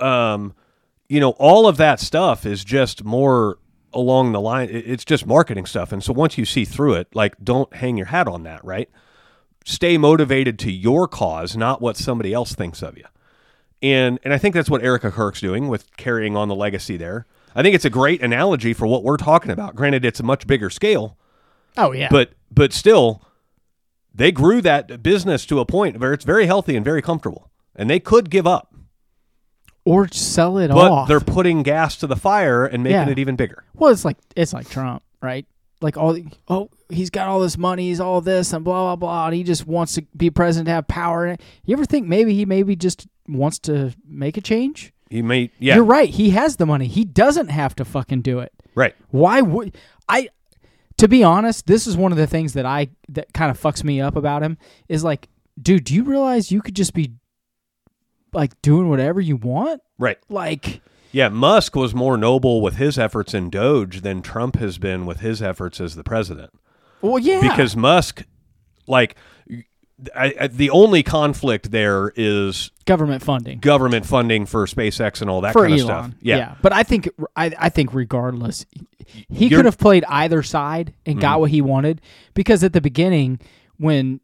all of that stuff is just more along the line. It's just marketing stuff. And so once you see through it, don't hang your hat on that, right? Stay motivated to your cause, not what somebody else thinks of you. And I think that's what Erica Kirk's doing with carrying on the legacy there. I think it's a great analogy for what we're talking about. Granted, it's a much bigger scale. Oh, yeah. But still, they grew that business to a point where it's very healthy and very comfortable. And they could give up. Or sell it But off. they're putting gas to the fire and making it even bigger. Well, it's like Trump, right? He's got all this money, he's all this, and blah, blah, blah, and he just wants to be president, to have power. You ever think maybe he just wants to make a change? He may, yeah. You're right. He has the money. He doesn't have to fucking do it. Right. Why would I? To be honest, this is one of the things that kind of fucks me up about him is like, dude, do you realize you could just be like doing whatever you want? Right. Like, yeah, Musk was more noble with his efforts in Doge than Trump has been with his efforts as the president. well, yeah, Because Musk, like, the only conflict there is government funding government funding for SpaceX and all that for kind of Elon. stuff. Yeah. But I think regardless, he You're- could have played either side and got what he wanted. Because at the beginning, when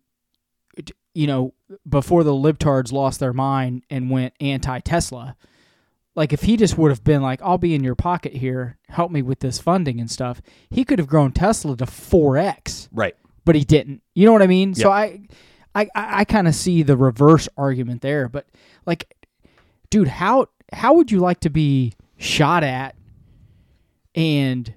before the libtards lost their mind and went anti-Tesla, like if he just would have been like, I'll be in your pocket here, help me with this funding and stuff, he could have grown Tesla to 4x. Right. But he didn't. You know what I mean? Yep. So I kind of see the reverse argument there. But like, dude, how would you like to be shot at and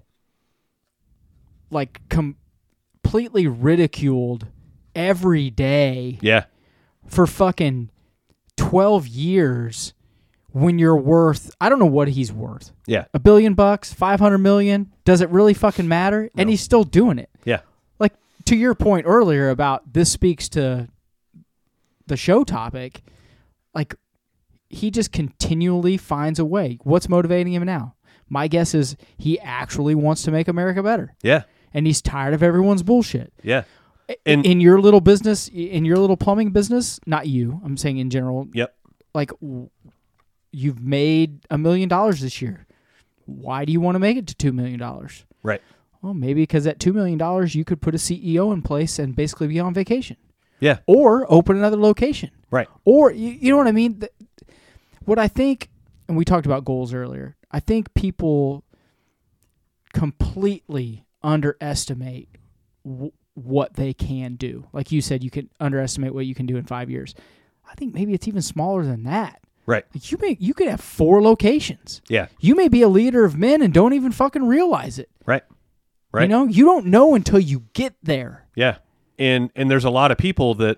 like completely ridiculed every day Yeah. for fucking 12 years when you're worth, I don't know what he's worth. Yeah. $1 billion, 500 million. Does it really fucking matter? And he's still doing it. Yeah. Like, to your point earlier about this speaks to the show topic, like, he just continually finds a way. What's motivating him now? My guess is he actually wants to make America better. Yeah. And he's tired of everyone's bullshit. Yeah. And In your little business, in your little plumbing business, not you, I'm saying in general, yep. like, you've made $1 million this year. Why do you want to make it to $2 million? Right. Well, maybe because at $2 million, you could put a CEO in place and basically be on vacation. Yeah. Or open another location. Right. Or, you know what I mean? What I think, and we talked about goals earlier, I think people completely underestimate what they can do. Like you said, you can underestimate what you can do in 5 years. I think maybe it's even smaller than that. Right. Like you could have 4 locations. Yeah. You may be a leader of men and don't even fucking realize it. Right. Right. You know, you don't know until you get there. Yeah. And there's a lot of people that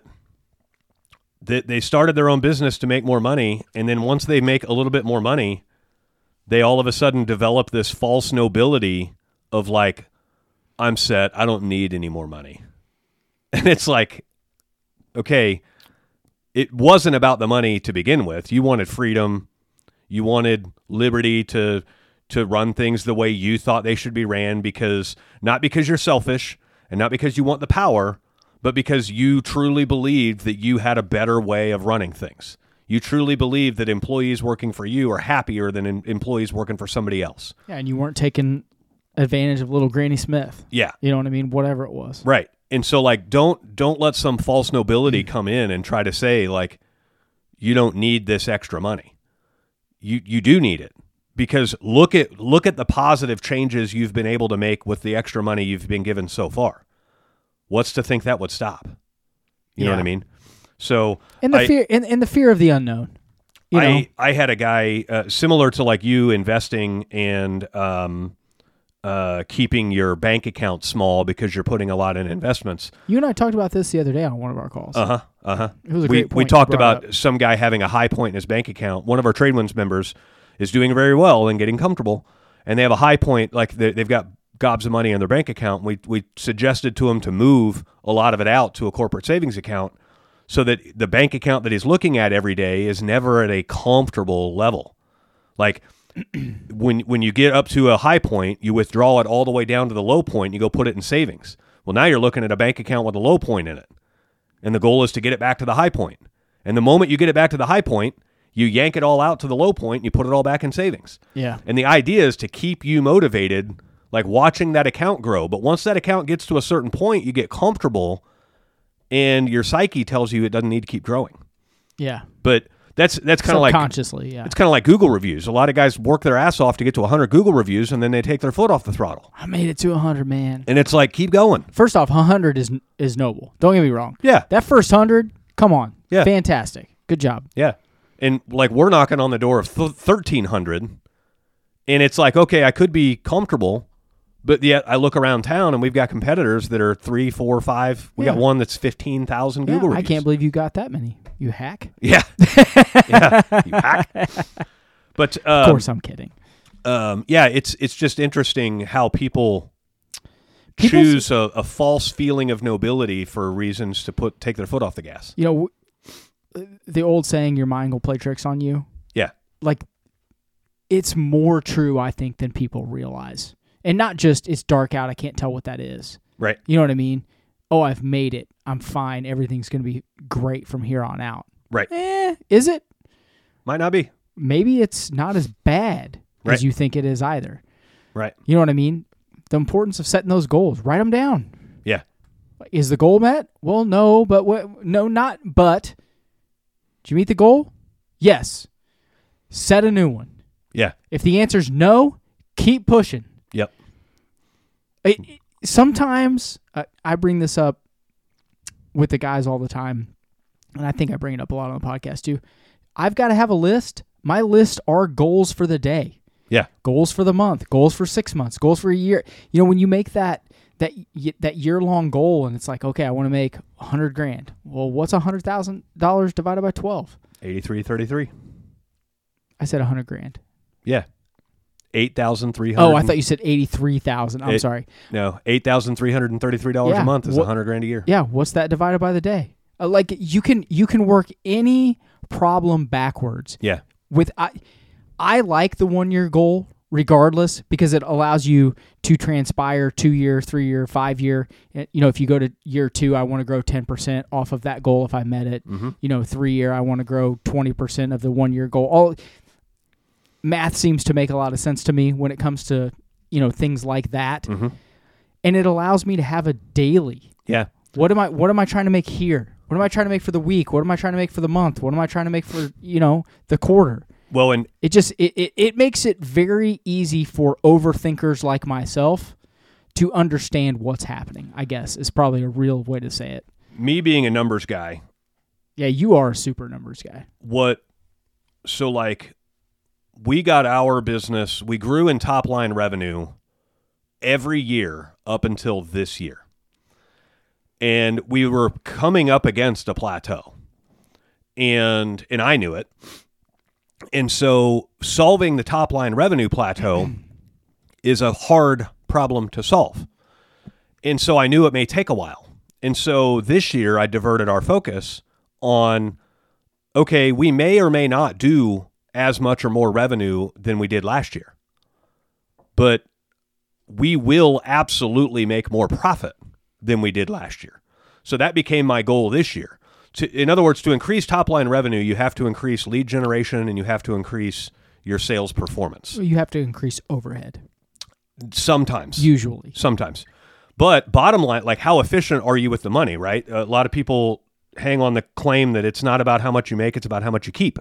they started their own business to make more money, and then once they make a little bit more money, they all of a sudden develop this false nobility of like, I'm set, I don't need any more money. And it's like, okay, it wasn't about the money to begin with. You wanted freedom. You wanted liberty to run things the way you thought they should be ran, because not because you're selfish and not because you want the power, but because you truly believed that you had a better way of running things. You truly believed that employees working for you are happier than employees working for somebody else. Yeah, and you weren't taking advantage of little Granny Smith. Yeah. You know what I mean? Whatever it was. Right. And so like don't let some false nobility come in and try to say like you don't need this extra money. You do need it. Because look at the positive changes you've been able to make with the extra money you've been given so far. What's to think that would stop? You know what I mean? So And the fear of the unknown. You know? I had a guy similar to like you investing and keeping your bank account small because you're putting a lot in investments. You and I talked about this the other day on one of our calls. It was a great point we you talked brought about up. some guy having a high point in his bank account. One of our TradeWinds members is doing very well and getting comfortable, and they have a high point, like they've got gobs of money in their bank account. We suggested to him to move a lot of it out to a corporate savings account so that the bank account that he's looking at every day is never at a comfortable level. Like when you get up to a high point, you withdraw it all the way down to the low point, you go put it in savings. Well, now you're looking at a bank account with a low point in it. And the goal is to get it back to the high point. And the moment you get it back to the high point, you yank it all out to the low point and you put it all back in savings. Yeah. And the idea is to keep you motivated, like watching that account grow. But once that account gets to a certain point, you get comfortable and your psyche tells you it doesn't need to keep growing. Yeah. But that's kind of like subconsciously, yeah. It's kind of like Google reviews. A lot of guys work their ass off to get to 100 Google reviews and then they take their foot off the throttle. I made it to 100, man. And it's like, keep going. First off, 100 is noble. Don't get me wrong. Yeah. That first 100, come on. Yeah. Fantastic. Good job. Yeah. And like we're knocking on the door of 1,300 and it's like, okay, I could be comfortable, but yet I look around town and we've got competitors that are 3, 4, 5. We got one that's 15,000 Google reviews. I can't believe you got that many. You hack? Yeah. Yeah. You hack. But Of course I'm kidding. It's just interesting how people choose a false feeling of nobility for reasons to take their foot off the gas. You know, the old saying, your mind will play tricks on you. Yeah. Like, it's more true, I think, than people realize. And not just, it's dark out, I can't tell what that is. Right. You know what I mean? Oh, I've made it. I'm fine. Everything's going to be great from here on out. Right. Is it? Might not be. Maybe it's not as bad as you think it is either. Right. You know what I mean? The importance of setting those goals. Write them down. Yeah. Is the goal met? Well, no, but not but. Did you meet the goal? Yes. Set a new one. Yeah. If the answer's no, keep pushing. Yep. Sometimes I bring this up with the guys all the time, and I think I bring it up a lot on the podcast too. I've got to have a list. My list are goals for the day. Yeah. Goals for the month, goals for 6 months, goals for a year. You know, when you make that year-long goal and it's like, okay, I want to make $100,000. Well, what's $100,000 divided by 12? 83.33. I said $100,000. Yeah. 8,300. Oh, I thought you said 83,000. I'm sorry. No, $8,333 a month is $100,000 a year. Yeah, what's that divided by the day? Like you can work any problem backwards. Yeah. I like the 1 year goal regardless because it allows you to transpire 2 year, 3 year, 5 year. You know, if you go to year 2, I want to grow 10% off of that goal if I met it. Mm-hmm. You know, 3 year, I want to grow 20% of the 1 year goal. Math seems to make a lot of sense to me when it comes to, you know, things like that. Mm-hmm. And it allows me to have a daily. Yeah. What am I trying to make here? What am I trying to make for the week? What am I trying to make for the month? What am I trying to make for, you know, the quarter? Well, and it makes it very easy for overthinkers like myself to understand what's happening, I guess, is probably a real way to say it. Me being a numbers guy. Yeah, you are a super numbers guy. We got our business, we grew in top line revenue every year up until this year. And we were coming up against a plateau. And I knew it. And so solving the top line revenue plateau is a hard problem to solve. And so I knew it may take a while. And so this year I diverted our focus on, okay, we may or may not do as much or more revenue than we did last year. But we will absolutely make more profit than we did last year. So that became my goal this year. In other words, to increase top-line revenue, you have to increase lead generation and you have to increase your sales performance. You have to increase overhead. Sometimes. Usually. Sometimes. But bottom line, like how efficient are you with the money, right? A lot of people hang on the claim that it's not about how much you make, it's about how much you keep.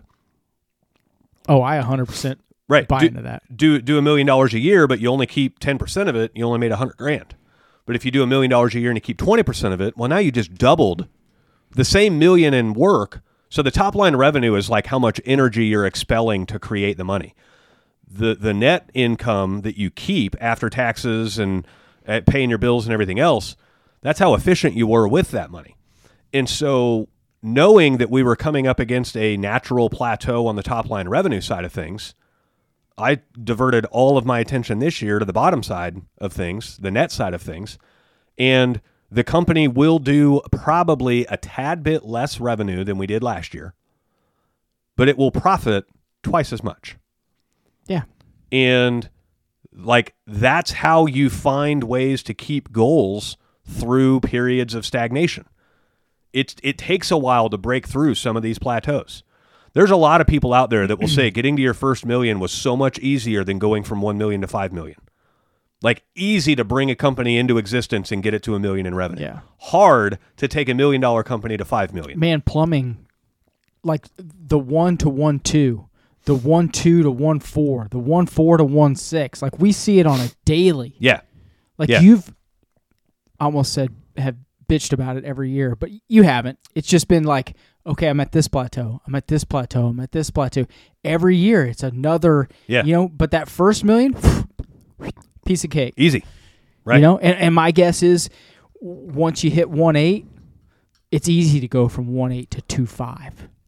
Oh, I 100% buy into that. Do $1 million a year, but you only keep 10% of it, you only made $100,000. But if you do $1 million a year and you keep 20% of it, well, now you just doubled the same million in work. So the top line revenue is like how much energy you're expelling to create the money. The net income that you keep after taxes and paying your bills and everything else, that's how efficient you were with that money. And so knowing that we were coming up against a natural plateau on the top line revenue side of things, I diverted all of my attention this year to the bottom side of things, the net side of things, and the company will do probably a tad bit less revenue than we did last year, but it will profit twice as much. Yeah. And like that's how you find ways to keep goals through periods of stagnation. It takes a while to break through some of these plateaus. There's a lot of people out there that will say getting to your first million was so much easier than going from 1 million to 5 million. Like easy to bring a company into existence and get it to $1 million in revenue. Yeah. Hard to take $1 million company to 5 million. Man, plumbing, like the 1 to 1.2, the 1.2 to 1.4, the 1.4 to 1.6. Like we see it on a daily. Yeah. Like you've almost said have bitched about it every year, but you haven't. It's just been like, okay, I'm at this plateau. I'm at this plateau. I'm at this plateau. Every year it's another, but that first million, piece of cake. Easy. Right. You know, and my guess is once you hit 1.8, it's easy to go from 1.8 to 2.5.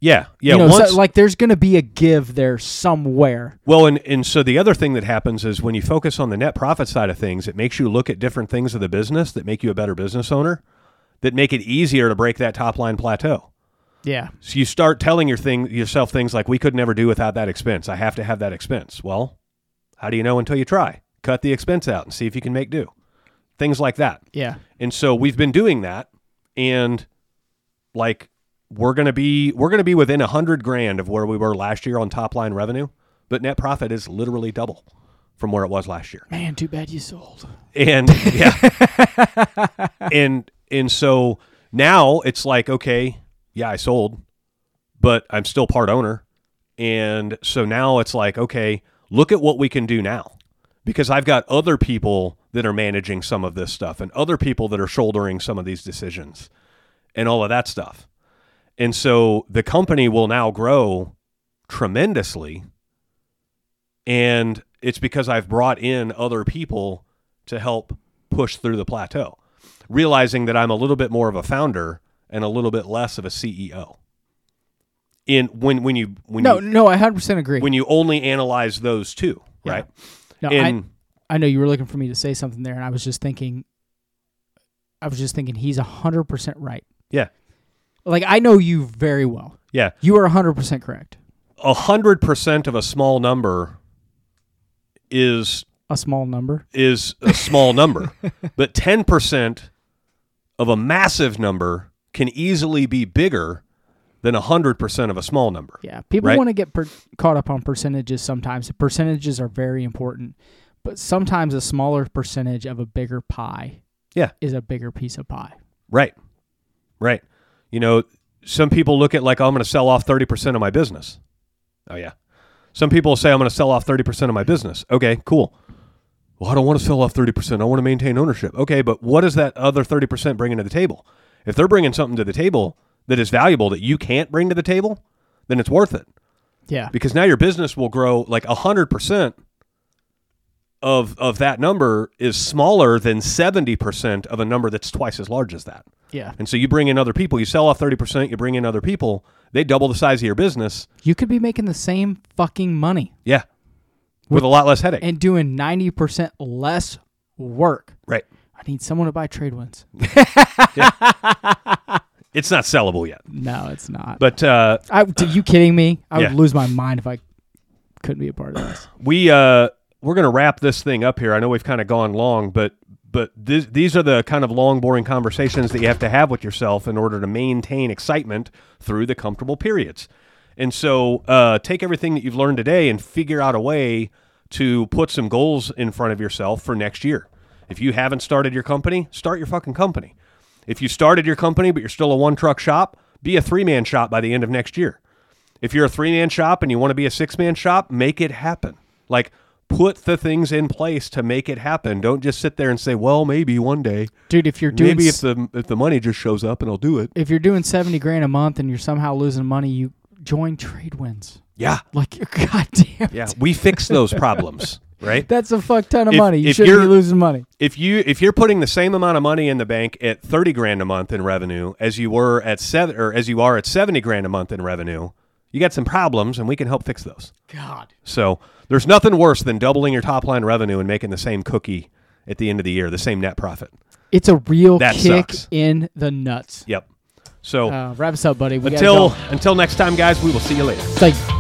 Yeah. So, there's going to be a give there somewhere. Well, and so the other thing that happens is when you focus on the net profit side of things, it makes you look at different things of the business that make you a better business owner, that make it easier to break that top line plateau. Yeah. So you start telling yourself things like, we could never do without that expense. I have to have that expense. Well, how do you know until you try? Cut the expense out and see if you can make do. Things like that. Yeah. And so we've been doing that, and we're gonna be within $100,000 of where we were last year on top line revenue, but net profit is literally double from where it was last year. Man, too bad you sold. And and so now it's like, okay, yeah, I sold, but I'm still part owner. And so now it's like, okay, look at what we can do now, because I've got other people that are managing some of this stuff and other people that are shouldering some of these decisions and all of that stuff. And so the company will now grow tremendously, and it's because I've brought in other people to help push through the plateau, realizing that I'm a little bit more of a founder and a little bit less of a CEO. I 100% agree. When you only analyze those two, right? No, I know you were looking for me to say something there, and I was just thinking he's 100% right. Yeah. I know you very well. Yeah. You are 100% correct. 100% of a small number is a small number. But 10% of a massive number can easily be bigger than 100% of a small number. Yeah. People right? want to get caught up on percentages sometimes. Percentages are very important, but sometimes a smaller percentage of a bigger pie is a bigger piece of pie. Right. Some people look at I'm going to sell off 30% of my business. Oh, yeah. Some people say I'm going to sell off 30% of my business. Okay, cool. Well, I don't want to sell off 30%. I want to maintain ownership. Okay, but what is that other 30% bringing to the table? If they're bringing something to the table that is valuable that you can't bring to the table, then it's worth it. Yeah. Because now your business will grow 100% of that number is smaller than 70% of a number that's twice as large as that. Yeah. And so you bring in other people, you sell off 30%, you bring in other people, they double the size of your business. You could be making the same fucking money. Yeah. With a lot less headache. And doing 90% less work. Right. I need someone to buy Tradewinds. It's not sellable yet. No, it's not. But are you kidding me? I would Yeah. lose my mind if I couldn't be a part of this. We're going to wrap this thing up here. I know we've kind of gone long, but these are the kind of long, boring conversations that you have to have with yourself in order to maintain excitement through the comfortable periods. And so take everything that you've learned today and figure out a way to put some goals in front of yourself for next year. If you haven't started your company, start your fucking company. If you started your company but you're still a one-truck shop, be a three-man shop by the end of next year. If you're a three-man shop and you want to be a six-man shop, make it happen. Put the things in place to make it happen. Don't just sit there and say, well, maybe one day. Dude, if you're doing... Maybe if the money just shows up and I'll do it. If you're doing $70,000 a month and you're somehow losing money, you join Tradewinds. Yeah. Goddamn. Yeah, we fix those problems, right? That's a fuck ton of money. You shouldn't be losing money. If you're putting the same amount of money in the bank at $30,000 a month in revenue as you are at $70,000 a month in revenue, you got some problems, and we can help fix those. God. So there's nothing worse than doubling your top line revenue and making the same cookie at the end of the year, the same net profit. It's a real That kick sucks. in the nuts. Yep. So wrap us up, buddy. until next time, guys, we will see you later. It's like